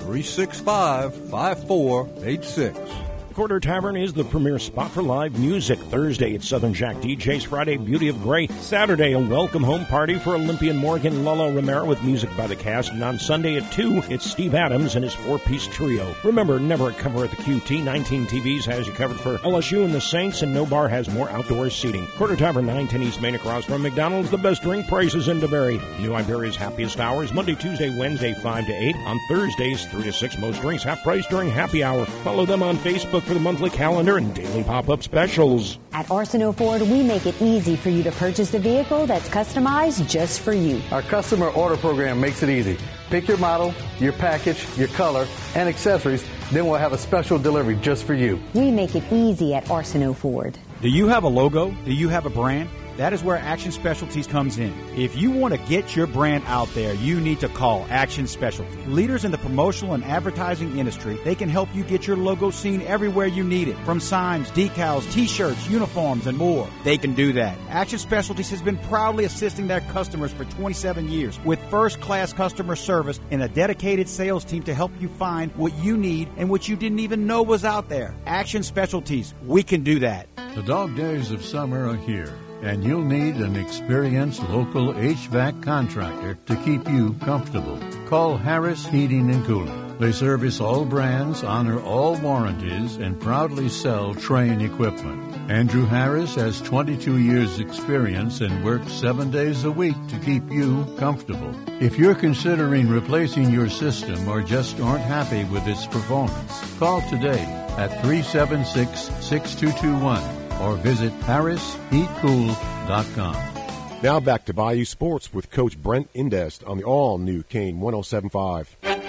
365-5486. Quarter Tavern is the premier spot for live music. Thursday, it's Southern Jack DJs. Friday, Beauty of Grey. Saturday, a welcome home party for Olympian Morgan Lalo Romero with music by the cast. And on Sunday at 2, it's Steve Adams and his 4-piece trio. Remember, never a cover at the QT. 19 TVs has you covered for LSU and the Saints, and no bar has more outdoor seating. Quarter Tavern, 910 East Main, across from McDonald's. The best drink prices in DeBerry. New Iberia's happiest hours, Monday, Tuesday, Wednesday, 5 to 8. On Thursdays, 3 to 6. Most drinks half price during happy hour. Follow them on Facebook for the monthly calendar and daily pop-up specials. At Arsenault Ford, we make it easy for you to purchase a vehicle that's customized just for you. Our customer order program makes it easy. Pick your model, your package, your color, and accessories, then we'll have a special delivery just for you. We make it easy at Arsenault Ford. Do you have a logo? Do you have a brand? that is where Action Specialties comes in. If you want to get your brand out there, you need to call Action Specialties. Leaders in the promotional and advertising industry, they can help you get your logo seen everywhere you need it. From signs, decals, t-shirts, uniforms, and more. They can do that. Action Specialties has been proudly assisting their customers for 27 years with first-class customer service and a dedicated sales team to help you find what you need and what you didn't even know was out there. Action Specialties, we can do that. The dog days of summer are here, and you'll need an experienced local HVAC contractor to keep you comfortable. Call Harris Heating and Cooling. They service all brands, honor all warranties, and proudly sell Trane equipment. Andrew Harris has 22 years' experience and works 7 days a week to keep you comfortable. If you're considering replacing your system or just aren't happy with its performance, call today at 376-6221 or visit harrisheatcool.com. Now back to Bayou Sports with Coach Brent Indest on the all-new Kane 107.5.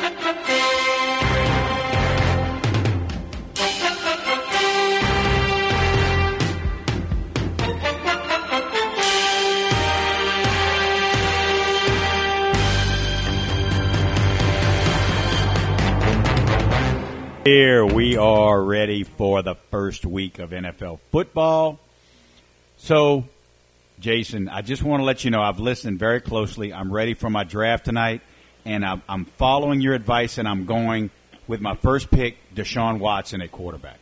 Here we are ready for the first week of NFL football. So, Jason, I just want to let you know I've listened very closely. I'm ready for my draft tonight, and I'm following your advice, and I'm going with my first pick, Deshaun Watson at quarterback.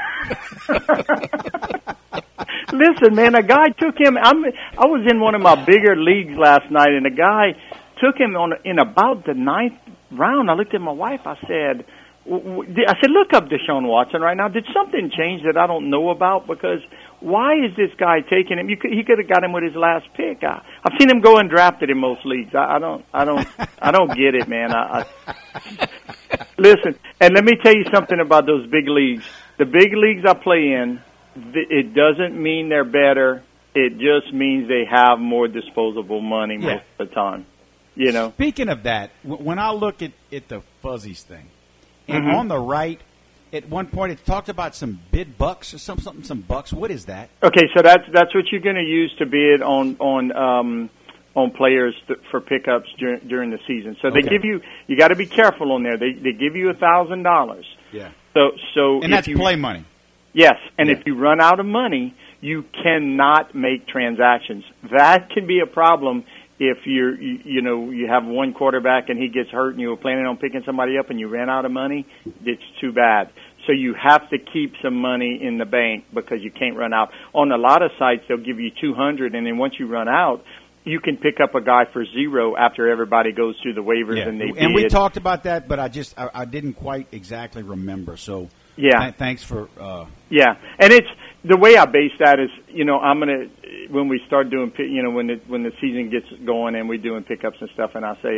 Listen, man, a guy took him. I was in one of my bigger leagues last night, and a guy took him in about the 9th round. I looked at my wife. I said, look up Deshaun Watson right now. Did something change that I don't know about? Because why is this guy taking him? He could have got him with his last pick. I've seen him go undrafted in most leagues. I don't get it, man. Listen, and let me tell you something about those big leagues. The big leagues I play in, it doesn't mean they're better. It just means they have more disposable money most of the time. You know. Speaking of that, when I look at the Fuzzies thing. And on the right, at one point, it talked about some bid bucks or some bucks. What is that? Okay, so that's what you're going to use to bid on players for pickups during the season. So they give you got to be careful on there. They give you $1,000. Yeah. So and that's play money. Yes, and if you run out of money, you cannot make transactions. That can be a problem. If you have one quarterback and he gets hurt and you were planning on picking somebody up and you ran out of money, it's too bad. So you have to keep some money in the bank because you can't run out. On a lot of sites, they'll give you $200, and then once you run out, you can pick up a guy for $0 after everybody goes through the waivers and they bid. And we talked about that, but I didn't quite exactly remember. So thanks for yeah, and it's the way I base that is I'm gonna when we start doing when the season gets going and we're doing pickups and stuff, and I say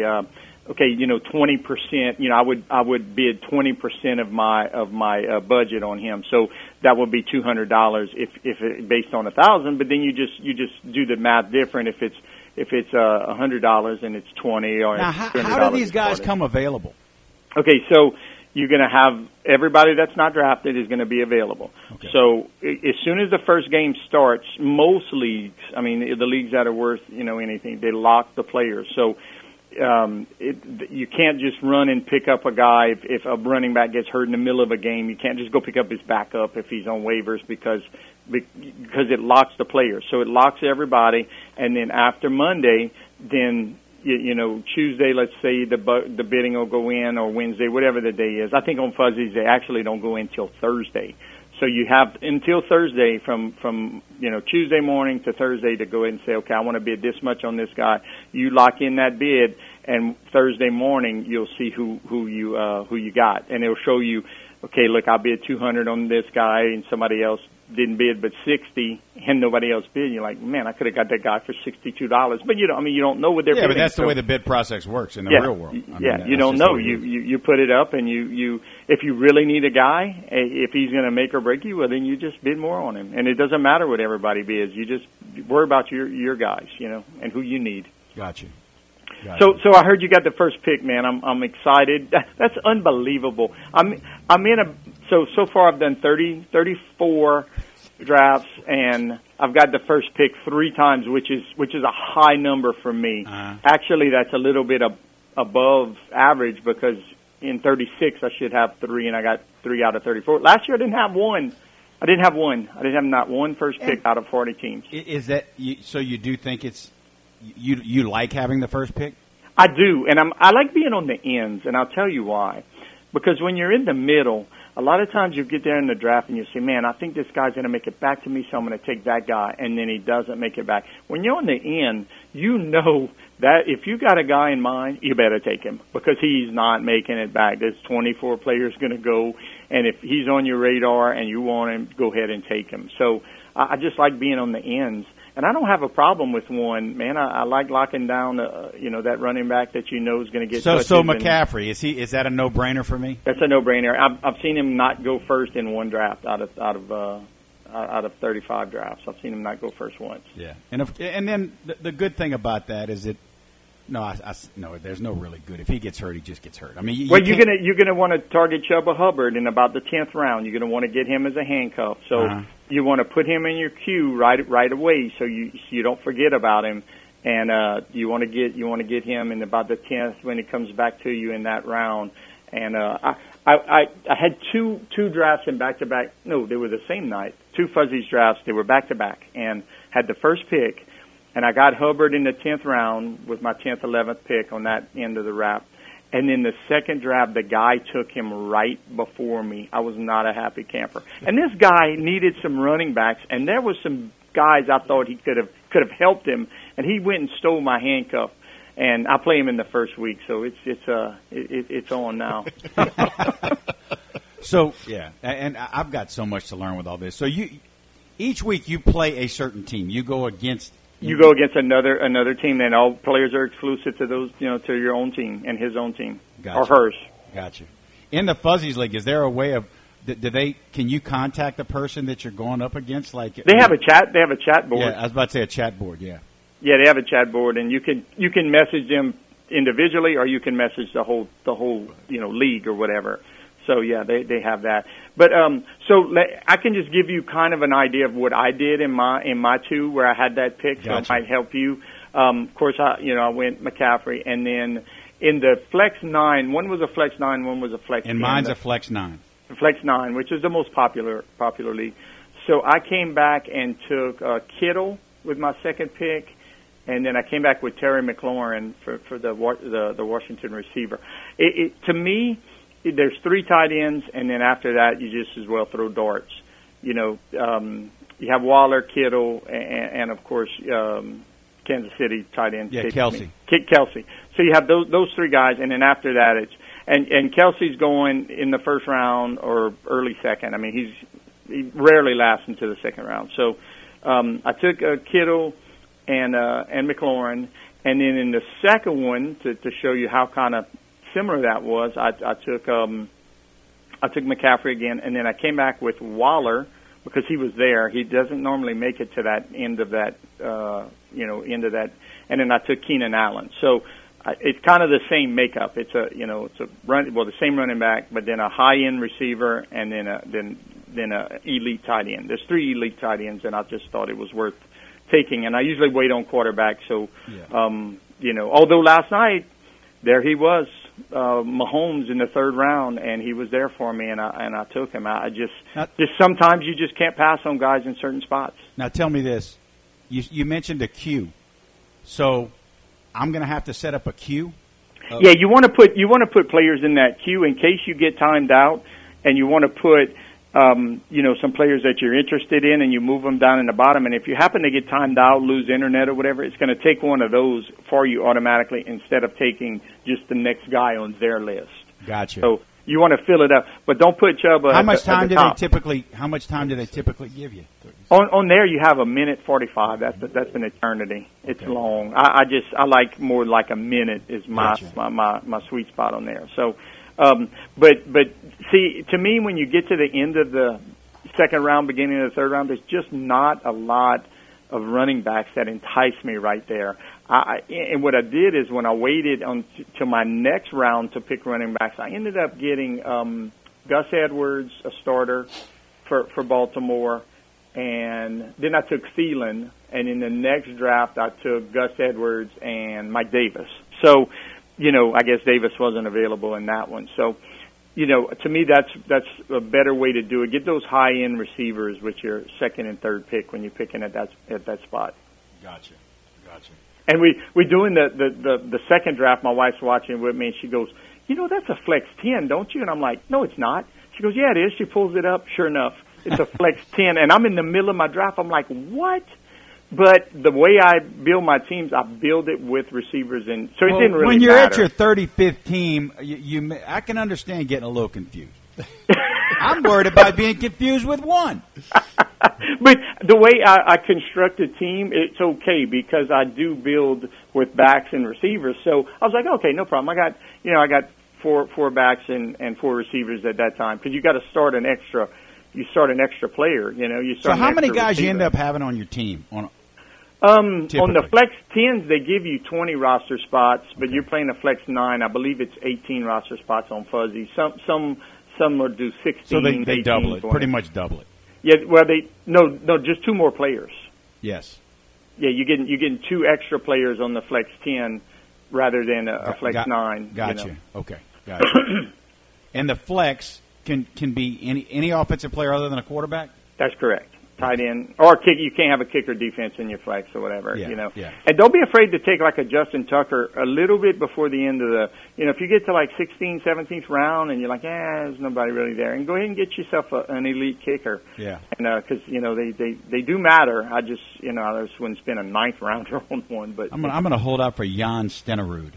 20%. I would bid 20% of my budget on him, so that would be $200 if it based on 1,000. But then you just do the math different if it's $100 and it's 20 or now. How do these guys come available? Okay, so you're going to have everybody that's not drafted is going to be available. Okay. So as soon as the first game starts, most leagues, the leagues that are worth anything, they lock the players. So you can't just run and pick up a guy if a running back gets hurt in the middle of a game. You can't just go pick up his backup if he's on waivers because it locks the players. So it locks everybody, and then after Monday, then Tuesday, let's say the bidding will go in, or Wednesday, whatever the day is. I think on Fuzzies they actually don't go in till Thursday. So you have until Thursday from Tuesday morning to Thursday to go ahead and say, okay, I want to bid this much on this guy. You lock in that bid, and Thursday morning you'll see who you got, and it'll show you, okay, look, I bid $200 on this guy, and somebody else didn't bid but $60, and nobody else bid. And you're like, man, I could have got that guy for $62. But you don't know what they're bidding. Yeah, but that's the way the bid process works in the real world. You don't know. You put it up, and you if you really need a guy, if he's going to make or break you, well, then you just bid more on him. And it doesn't matter what everybody bids. You just worry about your guys, and who you need. Gotcha. So I heard you got the first pick, man. I'm excited. That's unbelievable. So far I've done 34 drafts, and I've got the first pick 3 times, which is a high number for me. Actually, that's a little bit above average because in 36 I should have 3, and I got 3 out of 34. Last year I didn't have one. I didn't have not one first pick out of 40 teams. Is that so? You do think it's you like having the first pick? I do, and I like being on the ends, and I'll tell you why. Because when you're in the middle, a lot of times you get there in the draft and you say, man, I think this guy's going to make it back to me, so I'm going to take that guy, and then he doesn't make it back. When you're on the end, you know that if you got a guy in mind, you better take him because he's not making it back. There's 24 players going to go, and if he's on your radar and you want him, go ahead and take him. So I just like being on the ends. And I don't have a problem with one, man. I like locking down, that running back that you know is going to get. So McCaffrey, is that a no-brainer for me? That's a no-brainer. I've seen him not go first in one draft out of 35 drafts. I've seen him not go first once. Yeah, and then the good thing about that is that no, there's no really good. If he gets hurt, he just gets hurt. I mean, you're gonna want to target Chuba Hubbard in about the 10th round. You're gonna want to get him as a handcuff. So you want to put him in your queue right away, so you don't forget about him. And you want to get him in about the 10th when he comes back to you in that round. And I had two drafts in back-to-back. No, they were the same night. 2 Fuzzies drafts. They were back-to-back, and had the first pick. And I got Hubbard in the 10th round with my 10th, 11th pick on that end of the wrap. And then the second draft, the guy took him right before me. I was not a happy camper. And this guy needed some running backs, and there was some guys I thought he could have helped him, and he went and stole my handcuff. And I play him in the first week, so it's on now. So yeah, and I've got so much to learn with all this. So each week you play a certain team. You go against another team, and all players are exclusive to those, to your own team and his own team or hers. Gotcha. In the Fuzzies League, is there a way of can you contact the person that you're going up against? Like they have a chat. They have a chat board. Yeah, I was about to say a chat board. Yeah. Yeah, they have a chat board, and you can message them individually, or you can message the whole league or whatever. So yeah, they have that. But so I can just give you kind of an idea of what I did in my 2 where I had that pick, Gotcha. So it might help you. Of course, I went McCaffrey, and then in the flex 9, one was a flex 9, one was a flex 10. And mine's a flex 9. Flex 9, which is the most popular league. So I came back and took Kittle with my second pick. And then I came back with Terry McLaurin for the Washington receiver. To me, there's 3 tight ends, and then after that, you just as well throw darts. You have Waller, Kittle, and of course Kansas City tight end. Yeah, Kelsey. Kelsey. So you have those 3 guys, and then after that, it's and Kelsey's going in the first round or early second. I mean, he rarely lasts into the second round. So I took Kittle and McLaurin, and then in the second one to show you how kind of similar that was, I took McCaffrey again, and then I came back with Waller because he was there. He doesn't normally make it to that end of that, and then I took Keenan Allen. So it's kind of the same makeup. It's the same running back, but then a high end receiver, and then a elite tight end. There's 3 elite tight ends, and I just thought it was worth taking, and I usually wait on quarterback. So, although last night there he was, Mahomes in the 3rd round, and he was there for me, and I took him. I just sometimes you just can't pass on guys in certain spots. Now tell me this: you mentioned a queue, so I'm going to have to set up a queue. Yeah, you want to put players in that queue in case you get timed out, and you want to put. Some players that you're interested in, and you move them down in the bottom. And if you happen to get timed out, lose internet or whatever, it's going to take one of those for you automatically instead of taking just the next guy on their list. Gotcha. So you want to fill it up, but don't put Chuba. How much time do they typically give you? On there, you have 1:45. That's an eternity. It's long. I like more like a minute is my sweet spot on there. So. But see, to me, when you get to the end of the second round, beginning of the third round, there's just not a lot of running backs that entice me right there. And what I did is when I waited to my next round to pick running backs, I ended up getting Gus Edwards, a starter for Baltimore, and then I took Thielen, and in the next draft I took Gus Edwards and Mike Davis. So, I guess Davis wasn't available in that one. So, to me that's a better way to do it. Get those high-end receivers with your second and third pick when you're picking at that spot. Gotcha. And we doing the second draft. My wife's watching with me, and she goes, that's a flex 10, don't you? And I'm like, no, it's not. She goes, yeah, it is. She pulls it up. Sure enough, it's a flex 10. And I'm in the middle of my draft. I'm like, what? But the way I build my teams, I build it with receivers, and so it didn't really when you're matter. at your 35th team, I can understand getting a little confused. I'm worried about being confused with one. But the way I construct a team, it's okay because I do build with backs and receivers. So I was like, okay, no problem. I got four backs and four receivers at that time because you got to start an extra. You start an extra player. So how many guys you end up having on your team? On the flex 10s, they give you 20 roster spots, but you're playing a flex 9. I believe it's 18 roster spots on fuzzy. Some will do 16. So they 18, double it, 20. pretty much double it. Yeah, well, no, just two more players. Yes. Yeah, you're getting two extra players on the flex 10 rather than a flex 9. Gotcha. Okay. Gotcha. And the flex can be any offensive player other than a quarterback? That's correct. Tight end or kick. You can't have a kicker defense in your flex or whatever. Yeah. And don't be afraid to take like a Justin Tucker a little bit before the end of the. If you get to like 16th, 17th round and you're like, there's nobody really there, and go ahead and get yourself an elite kicker. Yeah. And because they do matter. I just wouldn't spend a 9th rounder on one. But I'm gonna hold out for Jan Stenerud.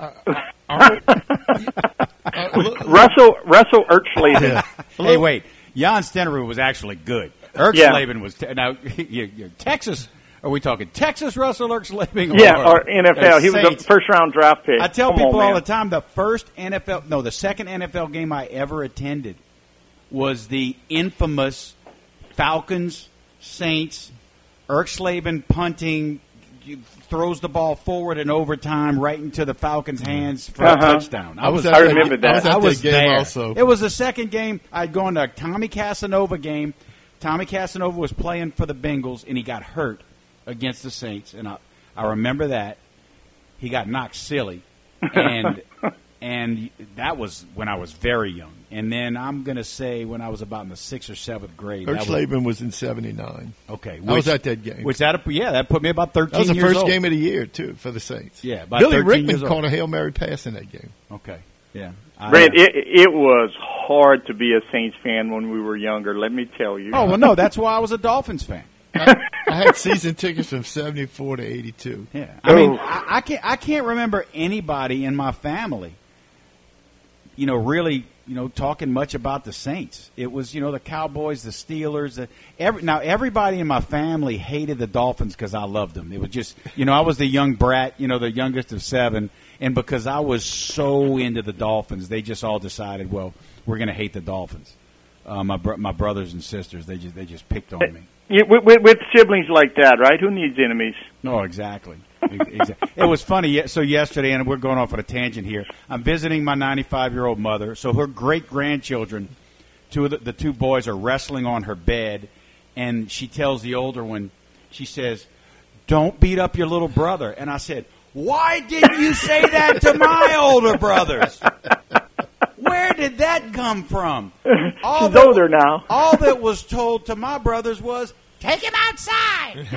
Russell Ertzleben. Hey, wait. Jan Stenerud was actually good. Ertzleben was now Texas. Are we talking Texas Russell Ertzleben? Or NFL. He was a first-round draft pick. I tell people all the time the second NFL game I ever attended was the infamous Falcons Saints. Ertzleben punting, throws the ball forward in overtime right into the Falcons' hands for a touchdown. I remember that. I was there. Also. It was the second game. I'd gone to a Tommy Casanova game. Tommy Casanova was playing for the Bengals, and he got hurt against the Saints. And I remember that. He got knocked silly. And that was when I was very young. And then I'm going to say when I was about in the 6th or 7th grade. Ertzleben was in 79. Okay. I was at that game. That put me about 13 years old. That was the first game of the year, too, for the Saints. Yeah, about Billy 13 Rickman years old. caught a Hail Mary pass in that game. Okay. Yeah. Brent, it was hard to be a Saints fan when we were younger, let me tell you. Oh, well, no, that's why I was a Dolphins fan. I had season tickets from 74 to 82. Yeah. I mean, I can't remember anybody in my family, really, talking much about the Saints. It was, the Cowboys, the Steelers. Everybody in my family hated the Dolphins because I loved them. It was just, I was the young brat, the youngest of 7. And because I was so into the Dolphins, they just all decided, well, we're going to hate the Dolphins. My brothers and sisters, they just picked on me. Yeah, with siblings like that, right? Who needs enemies? No, exactly. It was funny. So yesterday, and we're going off on a tangent here, I'm visiting my 95-year-old mother. So her great-grandchildren, the two boys are wrestling on her bed, and she tells the older one, she says, "Don't beat up your little brother." And I said, "Why didn't you say that to my older brothers? Where did that come from?" She's older now. All that was told to my brothers was, "Take him outside."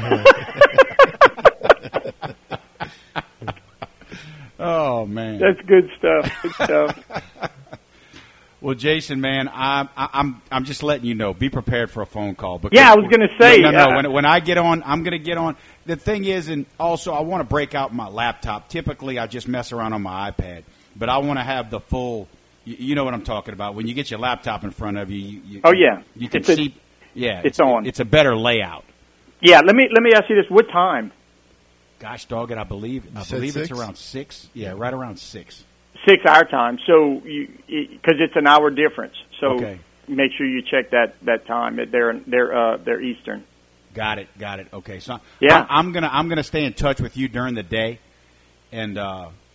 Oh man, that's good stuff. Good stuff. Well, Jason, man, I'm just letting you know. Be prepared for a phone call. Yeah, I was going to say. No. When I get on, I'm going to get on. The thing is, and also I want to break out my laptop. Typically, I just mess around on my iPad, but I want to have the full. You know what I'm talking about. When you get your laptop in front of you. You can see. It's on. It's a better layout. Yeah. Let me ask you this. What time? Gosh, dog it! I believe it's around 6. Yeah, right around 6. 6 our time. So because it's an hour difference. So make sure you check that time. They're Eastern. Got it. Okay. So I'm gonna stay in touch with you during the day, and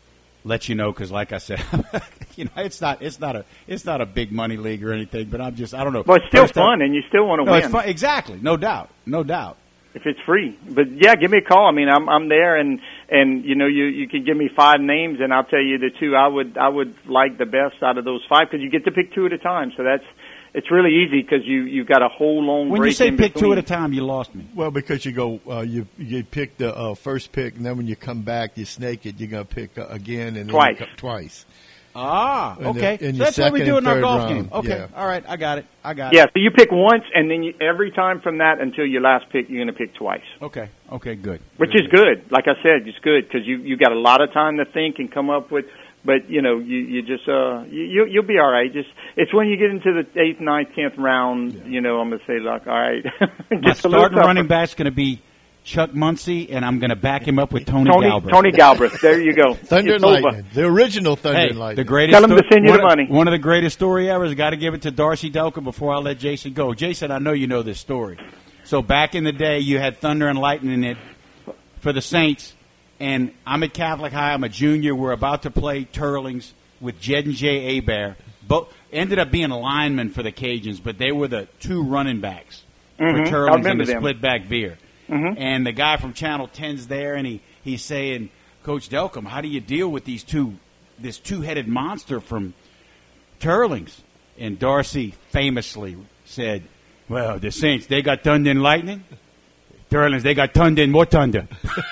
let you know, because like I said, it's not a big money league or anything, but I don't know. Well, it's still fun, and you still want to win. It's fun. Exactly. No doubt. If it's free. But yeah, give me a call. I mean, I'm there, and you can give me 5 names, and I'll tell you the 2 I would like the best out of those 5, because you get to pick 2 at a time. So it's really easy, because you've got a whole long break. When you say pick 2 at a time, you lost me. Well, because you go, you pick the first pick, and then when you come back, you snake it. You're going to pick again, and then twice. Ah, okay. So that's what we do in our golf game. Okay, yeah. All right, I got it. Yeah, so you pick once, and then every time from that until your last pick, you're going to pick twice. Okay, good. Which is good. Like I said, it's good, because you got a lot of time to think and come up with. But you just you'll be all right. It's when you get into the 8th, 9th, 10th round. I'm going to say, like, all right. My starting running back's going to be Chuck Muncie, and I'm going to back him up with Tony Galbraith. Tony Galbraith. There you go. Thunder and Lightning. The original Thunder and Lightning. The greatest. Tell him to send you the money. One of the greatest story ever. I got to give it to Darcy Delcom before I let Jason go. Jason, I know you know this story. So back in the day, you had Thunder and Lightning in it for the Saints, and I'm at Catholic High. I'm a junior. We're about to play Turlings with Jed and Jay Abear. Both ended up being linemen for the Cajuns, but they were the 2 running backs for Turlings in the split back veer. Mm-hmm. And the guy from Channel 10's there, and he's saying, Coach Delcom, how do you deal with this 2-headed monster from Turlings? And Darcy famously said, well, the Saints, they got thunder and lightning. Turlings, they got thunder and more thunder.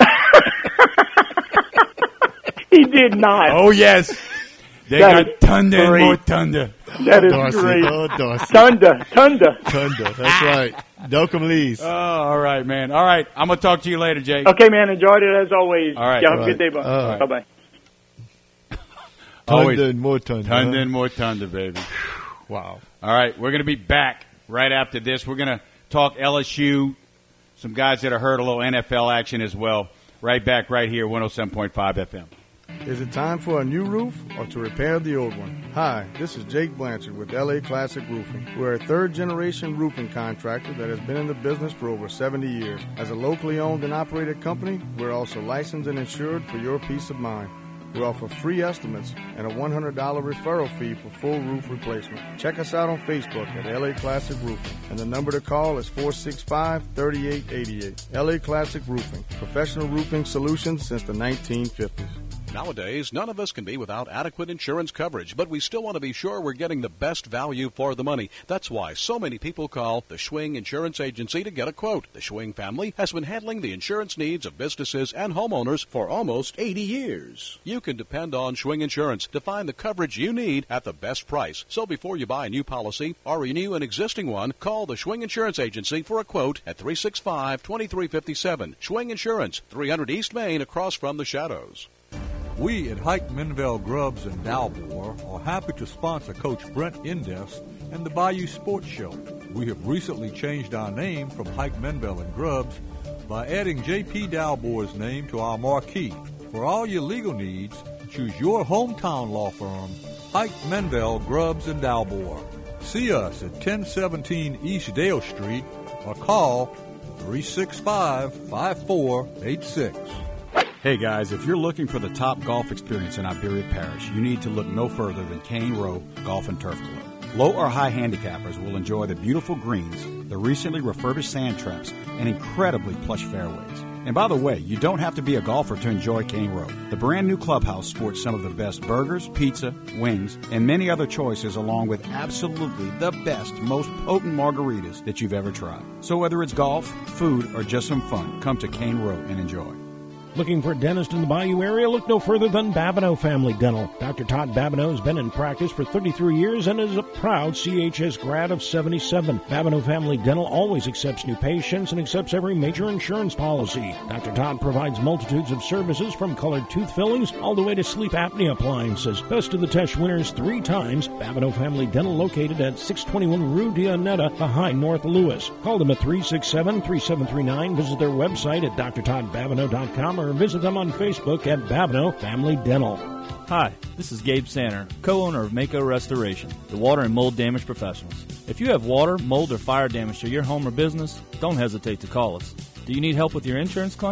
He did not. Oh, yes. They got thunder and more thunder. That is Darcy, great. Oh, Darcy. Thunder. That's right. Delcom Lees. Oh, all right, man. All right. I'm going to talk to you later, Jake. Okay, man. Enjoyed it as always. All right. Have a good day, bud. Bye-bye. Thunder and more thunder. Thunder and more thunder, baby. Wow. All right. We're going to be back right after this. We're going to talk LSU, some guys that are hurt, a little NFL action as well. Right back right here, 107.5 FM. Is it time for a new roof or to repair the old one? Hi, this is Jake Blanchard with LA Classic Roofing. We're a 3rd-generation roofing contractor that has been in the business for over 70 years. As a locally owned and operated company, we're also licensed and insured for your peace of mind. We offer free estimates and a $100 referral fee for full roof replacement. Check us out on Facebook at LA Classic Roofing, and the number to call is 465-3888. LA Classic Roofing, professional roofing solutions since the 1950s. Nowadays, none of us can be without adequate insurance coverage, but we still want to be sure we're getting the best value for the money. That's why so many people call the Schwing Insurance Agency to get a quote. The Schwing family has been handling the insurance needs of businesses and homeowners for almost 80 years. You can depend on Schwing Insurance to find the coverage you need at the best price. So before you buy a new policy or renew an existing one, call the Schwing Insurance Agency for a quote at 365-2357. Schwing Insurance, 300 East Main, across from the Shadows. We at Hike Menville Grubs in Dalbor are happy to sponsor Coach Brent Indest and the Bayou Sports Show. We have recently changed our name from Hike Menville and Grubs by adding J.P. Dalbor's name to our marquee. For all your legal needs, choose your hometown law firm, Hike Menville Grubs in Dalbor. See us at 1017 East Dale Street or call 365-5486. Hey guys, if you're looking for the top golf experience in Iberia Parish, you need to look no further than Cane Row Golf and Turf Club. Low or high handicappers will enjoy the beautiful greens, the recently refurbished sand traps, and incredibly plush fairways. And by the way, you don't have to be a golfer to enjoy Cane Row. The brand new clubhouse sports some of the best burgers, pizza, wings, and many other choices, along with absolutely the best, most potent margaritas that you've ever tried. So whether it's golf, food, or just some fun, come to Cane Row and enjoy. Looking for a dentist in the Bayou area? Look no further than Babineau Family Dental. Dr. Todd Babineau has been in practice for 33 years and is a proud CHS grad of 77. Babineau Family Dental always accepts new patients and accepts every major insurance policy. Dr. Todd provides multitudes of services from colored tooth fillings all the way to sleep apnea appliances. Best of the Test winners 3 times. Babineau Family Dental located at 621 Rue Dionetta behind North Lewis. Call them at 367-3739. Visit their website at drtoddbabineau.com or visit them on Facebook at Babineau Family Dental. Hi, this is Gabe Sanner, co-owner of Mako Restoration, the water and mold damage professionals. If you have water, mold, or fire damage to your home or business, don't hesitate to call us. Do you need help with your insurance claim?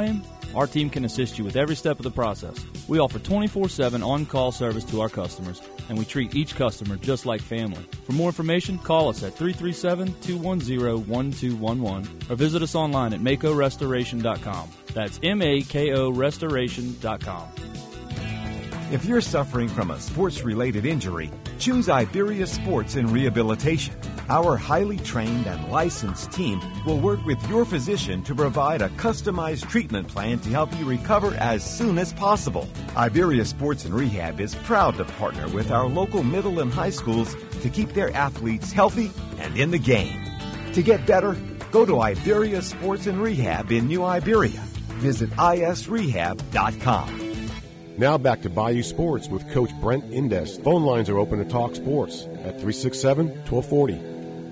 Our team can assist you with every step of the process. We offer 24/7 on-call service to our customers, and we treat each customer just like family. For more information, call us at 337-210-1211 or visit us online at makorestoration.com. That's MAKO Restoration.com. If you're suffering from a sports-related injury, choose Iberia Sports and Rehabilitation. Our highly trained and licensed team will work with your physician to provide a customized treatment plan to help you recover as soon as possible. Iberia Sports and Rehab is proud to partner with our local middle and high schools to keep their athletes healthy and in the game. To get better, go to Iberia Sports and Rehab in New Iberia. Visit isrehab.com. Now back to Bayou Sports with Coach Brent Indest. Phone lines are open to talk sports at 367-1240.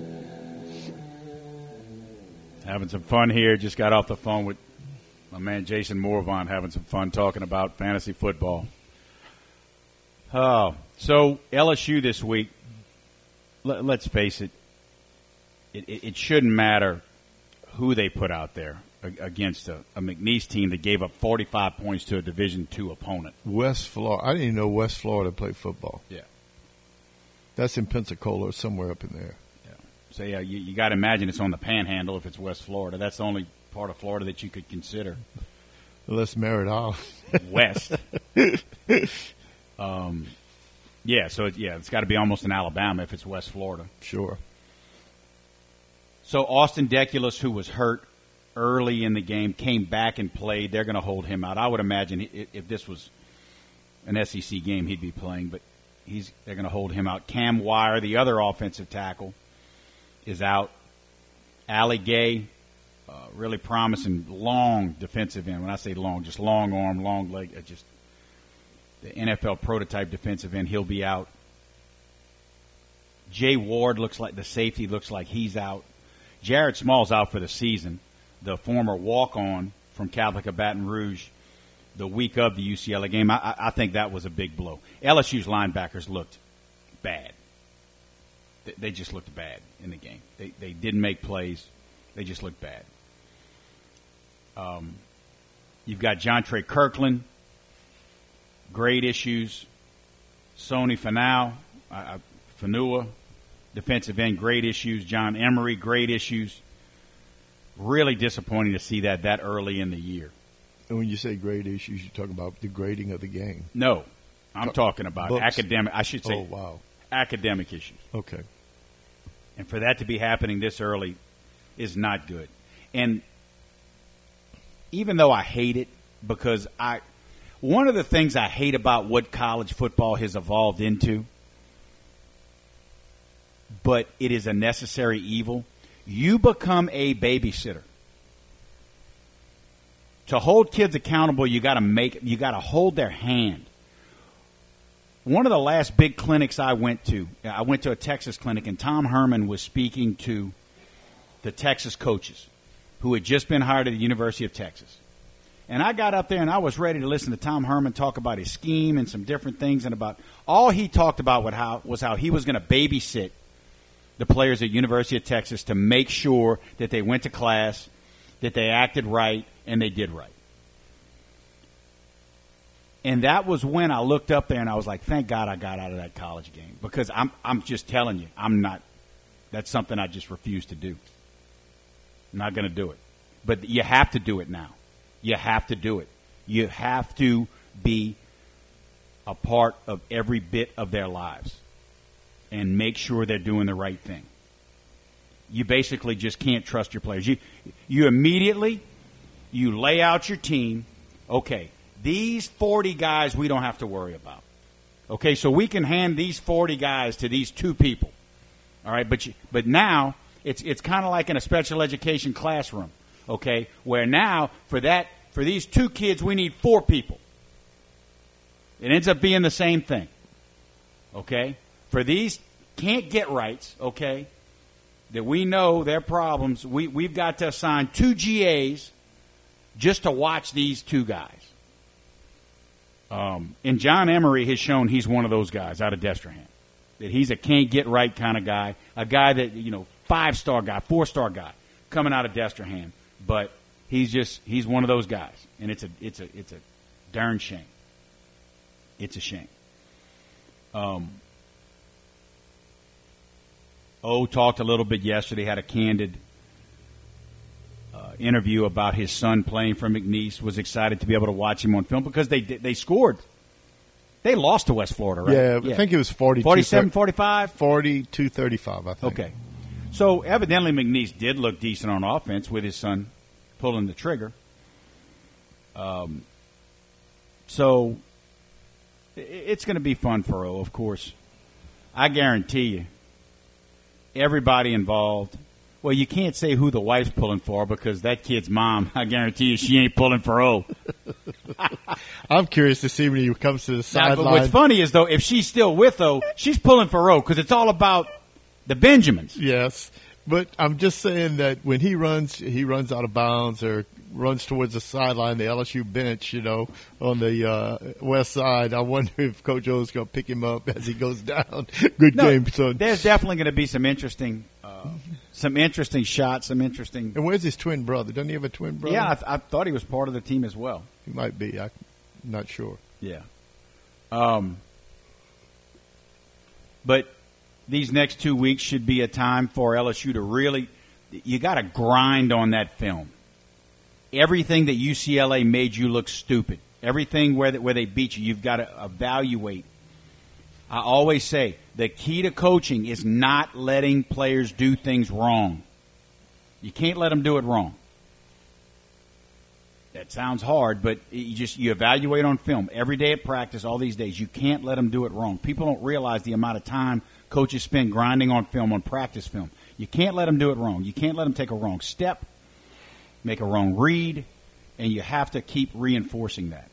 Having some fun here. Just got off the phone with my man Jason Morvon, having some fun talking about fantasy football. So LSU this week, let's face it, it shouldn't matter who they put out there against a McNeese team that gave up 45 points to a Division II opponent. West Florida. I didn't even know West Florida played football. Yeah. That's in Pensacola or somewhere up in there. Yeah. So, yeah, you got to imagine it's on the Panhandle if it's West Florida. That's the only part of Florida that you could consider. Unless Merritt Island. West. It's got to be almost in Alabama if it's West Florida. Sure. So Austin Deculus, who was hurt early in the game, came back and played. They're going to hold him out. I would imagine if this was an SEC game, he'd be playing, but they're going to hold him out. Cam Wire, the other offensive tackle, is out. Allie Gay, really promising long defensive end. When I say long, just long arm, long leg, just the NFL prototype defensive end. He'll be out. Jay Ward looks like the safety, looks like he's out. Jared Small's out for the season. The former walk-on from Catholic of Baton Rouge, the week of the UCLA game. I think that was a big blow. LSU's linebackers looked bad. They just looked bad in the game. They didn't make plays. They just looked bad. You've got Jontre Kirkland, grade issues. Sony Fanua, defensive end, great issues. John Emery, great issues. Really disappointing to see that early in the year. And when you say grade issues, you're talking about the grading of the game. No, I'm talking about books. Academic. I should say, oh, wow. Academic issues. Okay. And for that to be happening this early is not good. And even though I hate it, because one of the things I hate about what college football has evolved into, but it is a necessary evil. You become a babysitter. To hold kids accountable, you got to hold their hand. One of the last big clinics I went to a Texas clinic, and Tom Herman was speaking to the Texas coaches who had just been hired at the University of Texas. And I got up there and I was ready to listen to Tom Herman talk about his scheme and some different things, and about all he talked about was how he was going to babysit the players at University of Texas to make sure that they went to class, that they acted right, and they did right. And that was when I looked up there and I was like, thank God I got out of that college game, because I'm just telling you, that's something I just refuse to do. I'm not going to do it. But you have to do it now. You have to do it. You have to be a part of every bit of their lives and make sure they're doing the right thing. You basically just can't trust your players. You immediately, you lay out your team. Okay, these 40 guys we don't have to worry about. Okay, so we can hand these 40 guys to these two people. All right, but now it's kind of like in a special education classroom. Okay, where now for these two kids we need 4 people. It ends up being the same thing. Okay? For these can't get rights, okay, that we know their problems, we've got to assign 2 GAs just to watch these 2 guys. And John Emery has shown he's one of those guys out of Destrehan. That he's a can't get right kind of guy, a guy that, 5-star guy, 4-star guy coming out of Destrehan. But he's one of those guys, and it's a darn shame. It's a shame. Talked a little bit yesterday, had a candid interview about his son playing for McNeese, was excited to be able to watch him on film because they scored. They lost to West Florida, right? Yeah, I think it was 47-45? 42-35, I think. Okay. So evidently McNeese did look decent on offense with his son pulling the trigger. So it's going to be fun for O, of course. I guarantee you, everybody involved. Well, you can't say who the wife's pulling for because that kid's mom, I guarantee you, she ain't pulling for O. I'm curious to see when he comes to the sideline. But what's funny is, though, if she's still with O, she's pulling for O because it's all about the Benjamins. Yes, but I'm just saying that when he runs out of bounds or runs towards the sideline, the LSU bench, on the west side. I wonder if Coach O's going to pick him up as he goes down. Good game, son. There's definitely going to be some interesting shots, some interesting. And where's his twin brother? Doesn't he have a twin brother? Yeah, I thought he was part of the team as well. He might be. I'm not sure. Yeah. But these next 2 weeks should be a time for LSU to really – you got to grind on that film. Everything that UCLA made you look stupid, everything where they beat you, you've got to evaluate. I always say the key to coaching is not letting players do things wrong. You can't let them do it wrong. That sounds hard, but you evaluate on film every day at practice, all these days. You can't let them do it wrong. People don't realize the amount of time coaches spend grinding on film, on practice film. You can't let them do it wrong. You can't let them take a wrong step, make a wrong read, and you have to keep reinforcing that.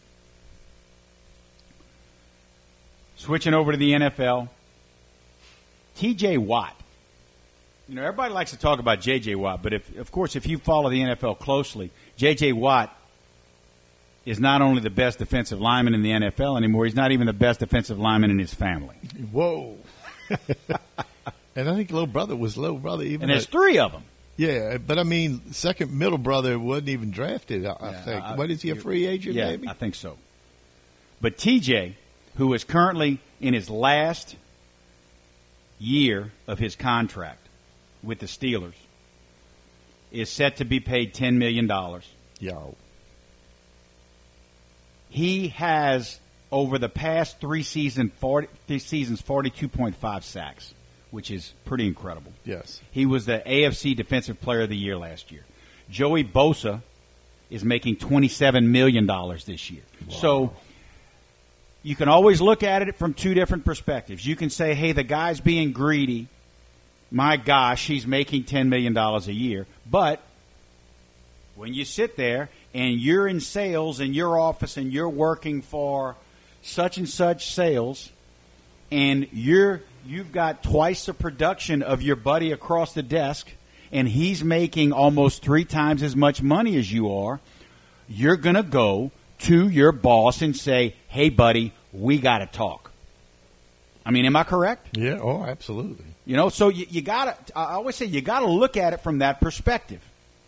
Switching over to the NFL, T.J. Watt. Everybody likes to talk about J.J. Watt, but if you follow the NFL closely, J.J. Watt is not only the best defensive lineman in the NFL anymore, he's not even the best defensive lineman in his family. Whoa. And I think little brother even. And there's three of them. Yeah, but second middle brother wasn't even drafted, I think. What is he, a free agent, yeah, maybe? I think so. But T.J., who is currently in his last year of his contract with the Steelers, is set to be paid $10 million. Yo. He has, over the past 3 seasons, 42.5 sacks, which is pretty incredible. Yes. He was the AFC Defensive Player of the Year last year. Joey Bosa is making $27 million this year. Wow. So you can always look at it from two different perspectives. You can say, hey, the guy's being greedy. My gosh, he's making $10 million a year. But when you sit there and you're in sales in your office and you're working for such and such sales and you've got twice the production of your buddy across the desk and he's making almost 3 times as much money as you are, you're going to go to your boss and say, hey, buddy, we got to talk. Am I correct? Yeah, absolutely. So you got to, I always say you got to look at it from that perspective.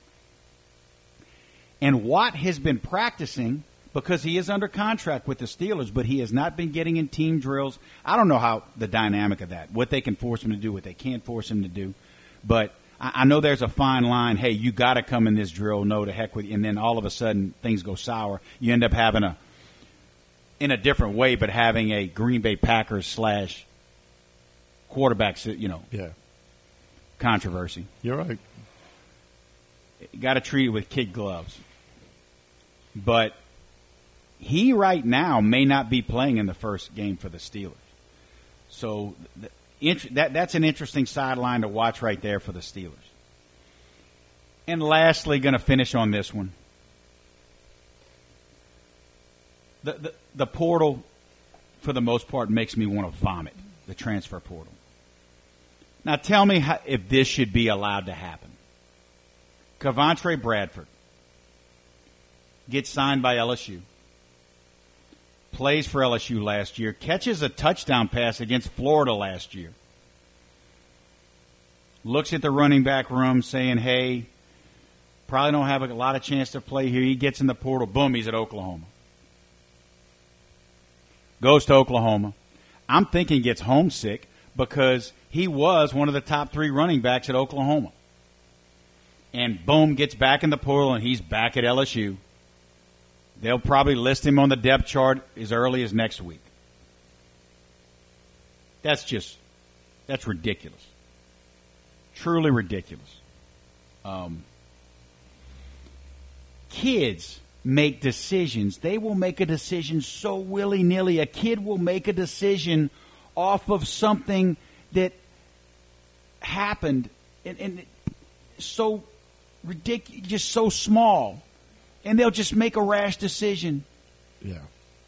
And Watt has been practicing because he is under contract with the Steelers, but he has not been getting in team drills. I don't know how the dynamic of that, what they can force him to do, what they can't force him to do. But I know there's a fine line. Hey, you got to come in this drill. No, to heck with you. And then all of a sudden things go sour. You end up having in a different way, but having a Green Bay Packers / quarterback, controversy. You're right. You got to treat it with kid gloves. But he right now may not be playing in the first game for the Steelers. So that's an interesting sideline to watch right there for the Steelers. And lastly, going to finish on this one. The portal, for the most part, makes me want to vomit, the transfer portal. Now tell me if this should be allowed to happen. Kevontre Bradford gets signed by LSU, plays for LSU last year, catches a touchdown pass against Florida last year, looks at the running back room saying, hey, Probably don't have a lot of chance to play here. He gets in the portal. Boom, he's at Oklahoma. Goes to Oklahoma. I'm thinking gets homesick because he was one of the top 3 running backs at Oklahoma. And boom, gets back in the portal, and he's back at LSU. They'll probably list him on the depth chart as early as next week. That's ridiculous. Truly ridiculous. Kids make decisions. They will make a decision so willy-nilly. A kid will make a decision off of something that happened and so ridiculous, just so small, and they'll just make a rash decision. Yeah.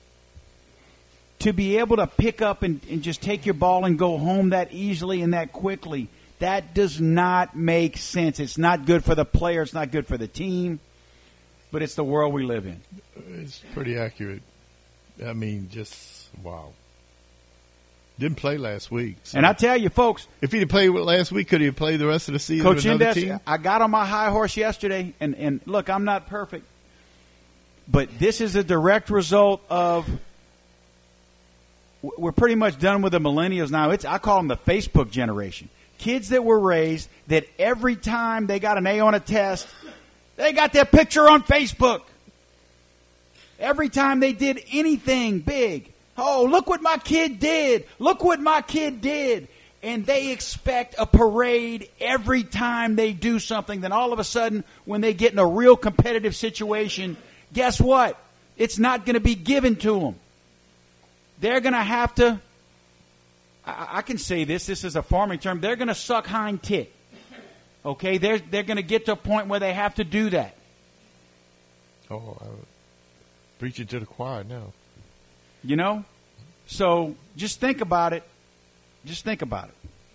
To be able to pick up and just take your ball and go home that easily and that quickly, that does not make sense. It's not good for the player. It's not good for the team. But it's the world we live in. It's pretty accurate. I mean, just, wow. Didn't play last week. So. And I tell you, folks. If he didn't play last week, could he have played the rest of the season Coach with another Indes, team? I got on my high horse yesterday, and look, I'm not perfect. But this is a direct result of we're pretty much done with the millennials now. I call them the Facebook generation. Kids that were raised that every time they got an A on a test, they got their picture on Facebook. Every time they did anything big, oh, look what my kid did. Look what my kid did. And they expect a parade every time they do something. Then all of a sudden, when they get in a real competitive situation, guess what? It's not going to be given to them. They're going to have to, I can say this is a farming term, they're going to suck hind tit. Okay, they're going to get to a point where they have to do that. Oh, preaching to the choir now. You know? So just think about it. Just think about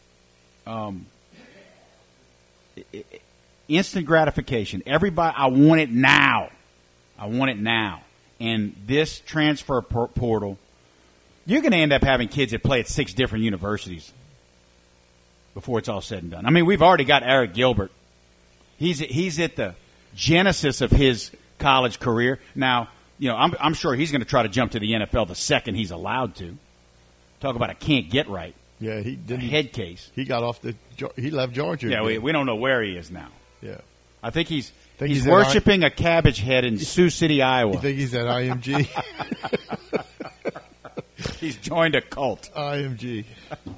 it. Instant gratification. Everybody, I want it now. I want it now. And this transfer portal, you're going to end up having kids that play at 6 different universities before it's all said and done. I mean, we've already got Eric Gilbert. He's at the genesis of his college career. Now, you know, I'm sure he's going to try to jump to the NFL the second he's allowed to. Talk about a can't get right. Yeah, he didn't. Head case. He got off he left Georgia. Yeah, we don't know where he is now. Yeah. I think he's worshiping a cabbage head in Sioux City, Iowa. You think he's at IMG? He's joined a cult. IMG.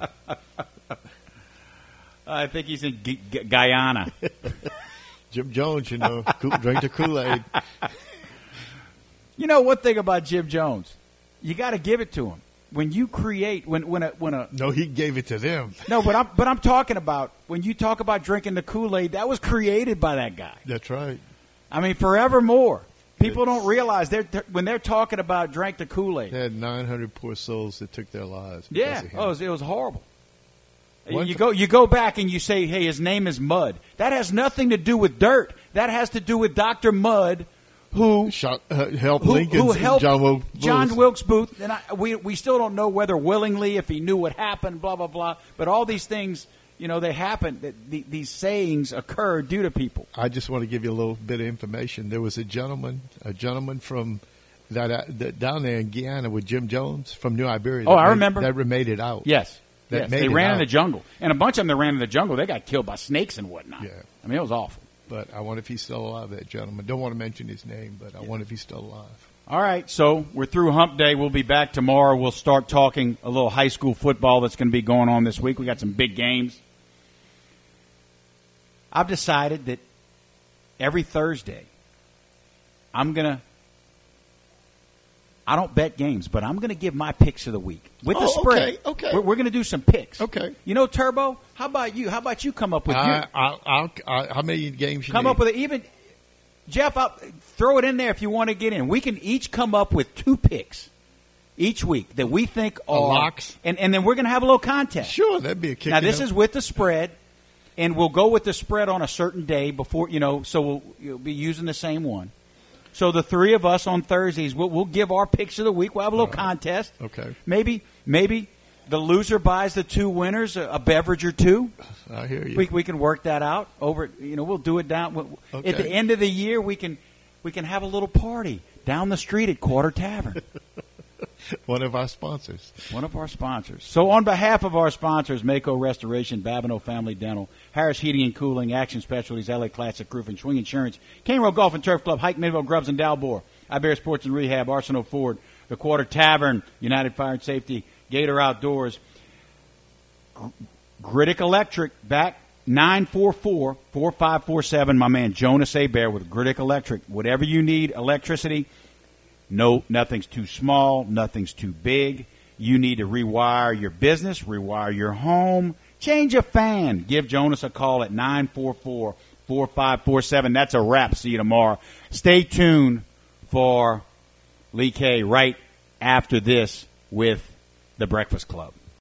I think he's in Guyana. Jim Jones, you know, drink the Kool-Aid. You know one thing about Jim Jones, you got to give it to him. When you create, no, he gave it to them. No, but I'm talking about when you talk about drinking the Kool-Aid, that was created by that guy. That's right. I mean, forevermore. People don't realize when they're talking about drink the Kool-Aid. They had 900 poor souls that took their lives. Yeah, it was horrible. You go back and you say, hey, his name is Mud. That has nothing to do with dirt. That has to do with Dr. Mud, who helped Lincoln, John Wilkes Booth. And we still don't know whether willingly, if he knew what happened, blah, blah, blah. But all these things, you know, they happen. These sayings occur due to people. I just want to give you a little bit of information. There was a gentleman from that down there in Guyana with Jim Jones from New Iberia. I remember. That made it out. Yes. They ran in the jungle. And a bunch of them that ran in the jungle, they got killed by snakes and whatnot. Yeah. I mean, it was awful. But I wonder if he's still alive, that gentleman. Don't want to mention his name, but I wonder if he's still alive. All right, so we're through Hump Day. We'll be back tomorrow. We'll start talking a little high school football that's going to be going on this week. We got some big games. I've decided that every Thursday I don't bet games, but I'm going to give my picks of the week with the spread. Okay. We're going to do some picks. Okay. You know, Turbo, how about you? How about you come up with how many games you come need? Up with it? Even Jeff, throw it in there if you want to get in. We can each come up with 2 picks each week that we think are locks, and then we're going to have a little contest. Sure, that'd be a kick. Now this is with the spread, and we'll go with the spread on a certain day before so we'll be using the same one. So the 3 of us on Thursdays, we'll give our picks of the week. We'll have a little contest. Okay. Maybe the loser buys the two winners a beverage or two. I hear you. We can work that out over. We'll do it down at the end of the year. We can have a little party down the street at Quarter Tavern. One of our sponsors. So on behalf of our sponsors, Mako Restoration, Babineau Family Dental, Harris Heating and Cooling, Action Specialties, LA Classic Roofing, Schwing Insurance, Cane Road Golf and Turf Club, Hike Midville Grubbs and Dalbor, Iberia Sports and Rehab, Arsenal Ford, the Quarter Tavern, United Fire and Safety, Gator Outdoors, Griddick Electric, back 944-4547. My man Jonas Hebert with Griddick Electric. Whatever you need, electricity. No, nothing's too small, nothing's too big. You need to rewire your business, rewire your home, change a fan. Give Jonas a call at 944-4547. That's a wrap. See you tomorrow. Stay tuned for Lee K right after this with The Breakfast Club.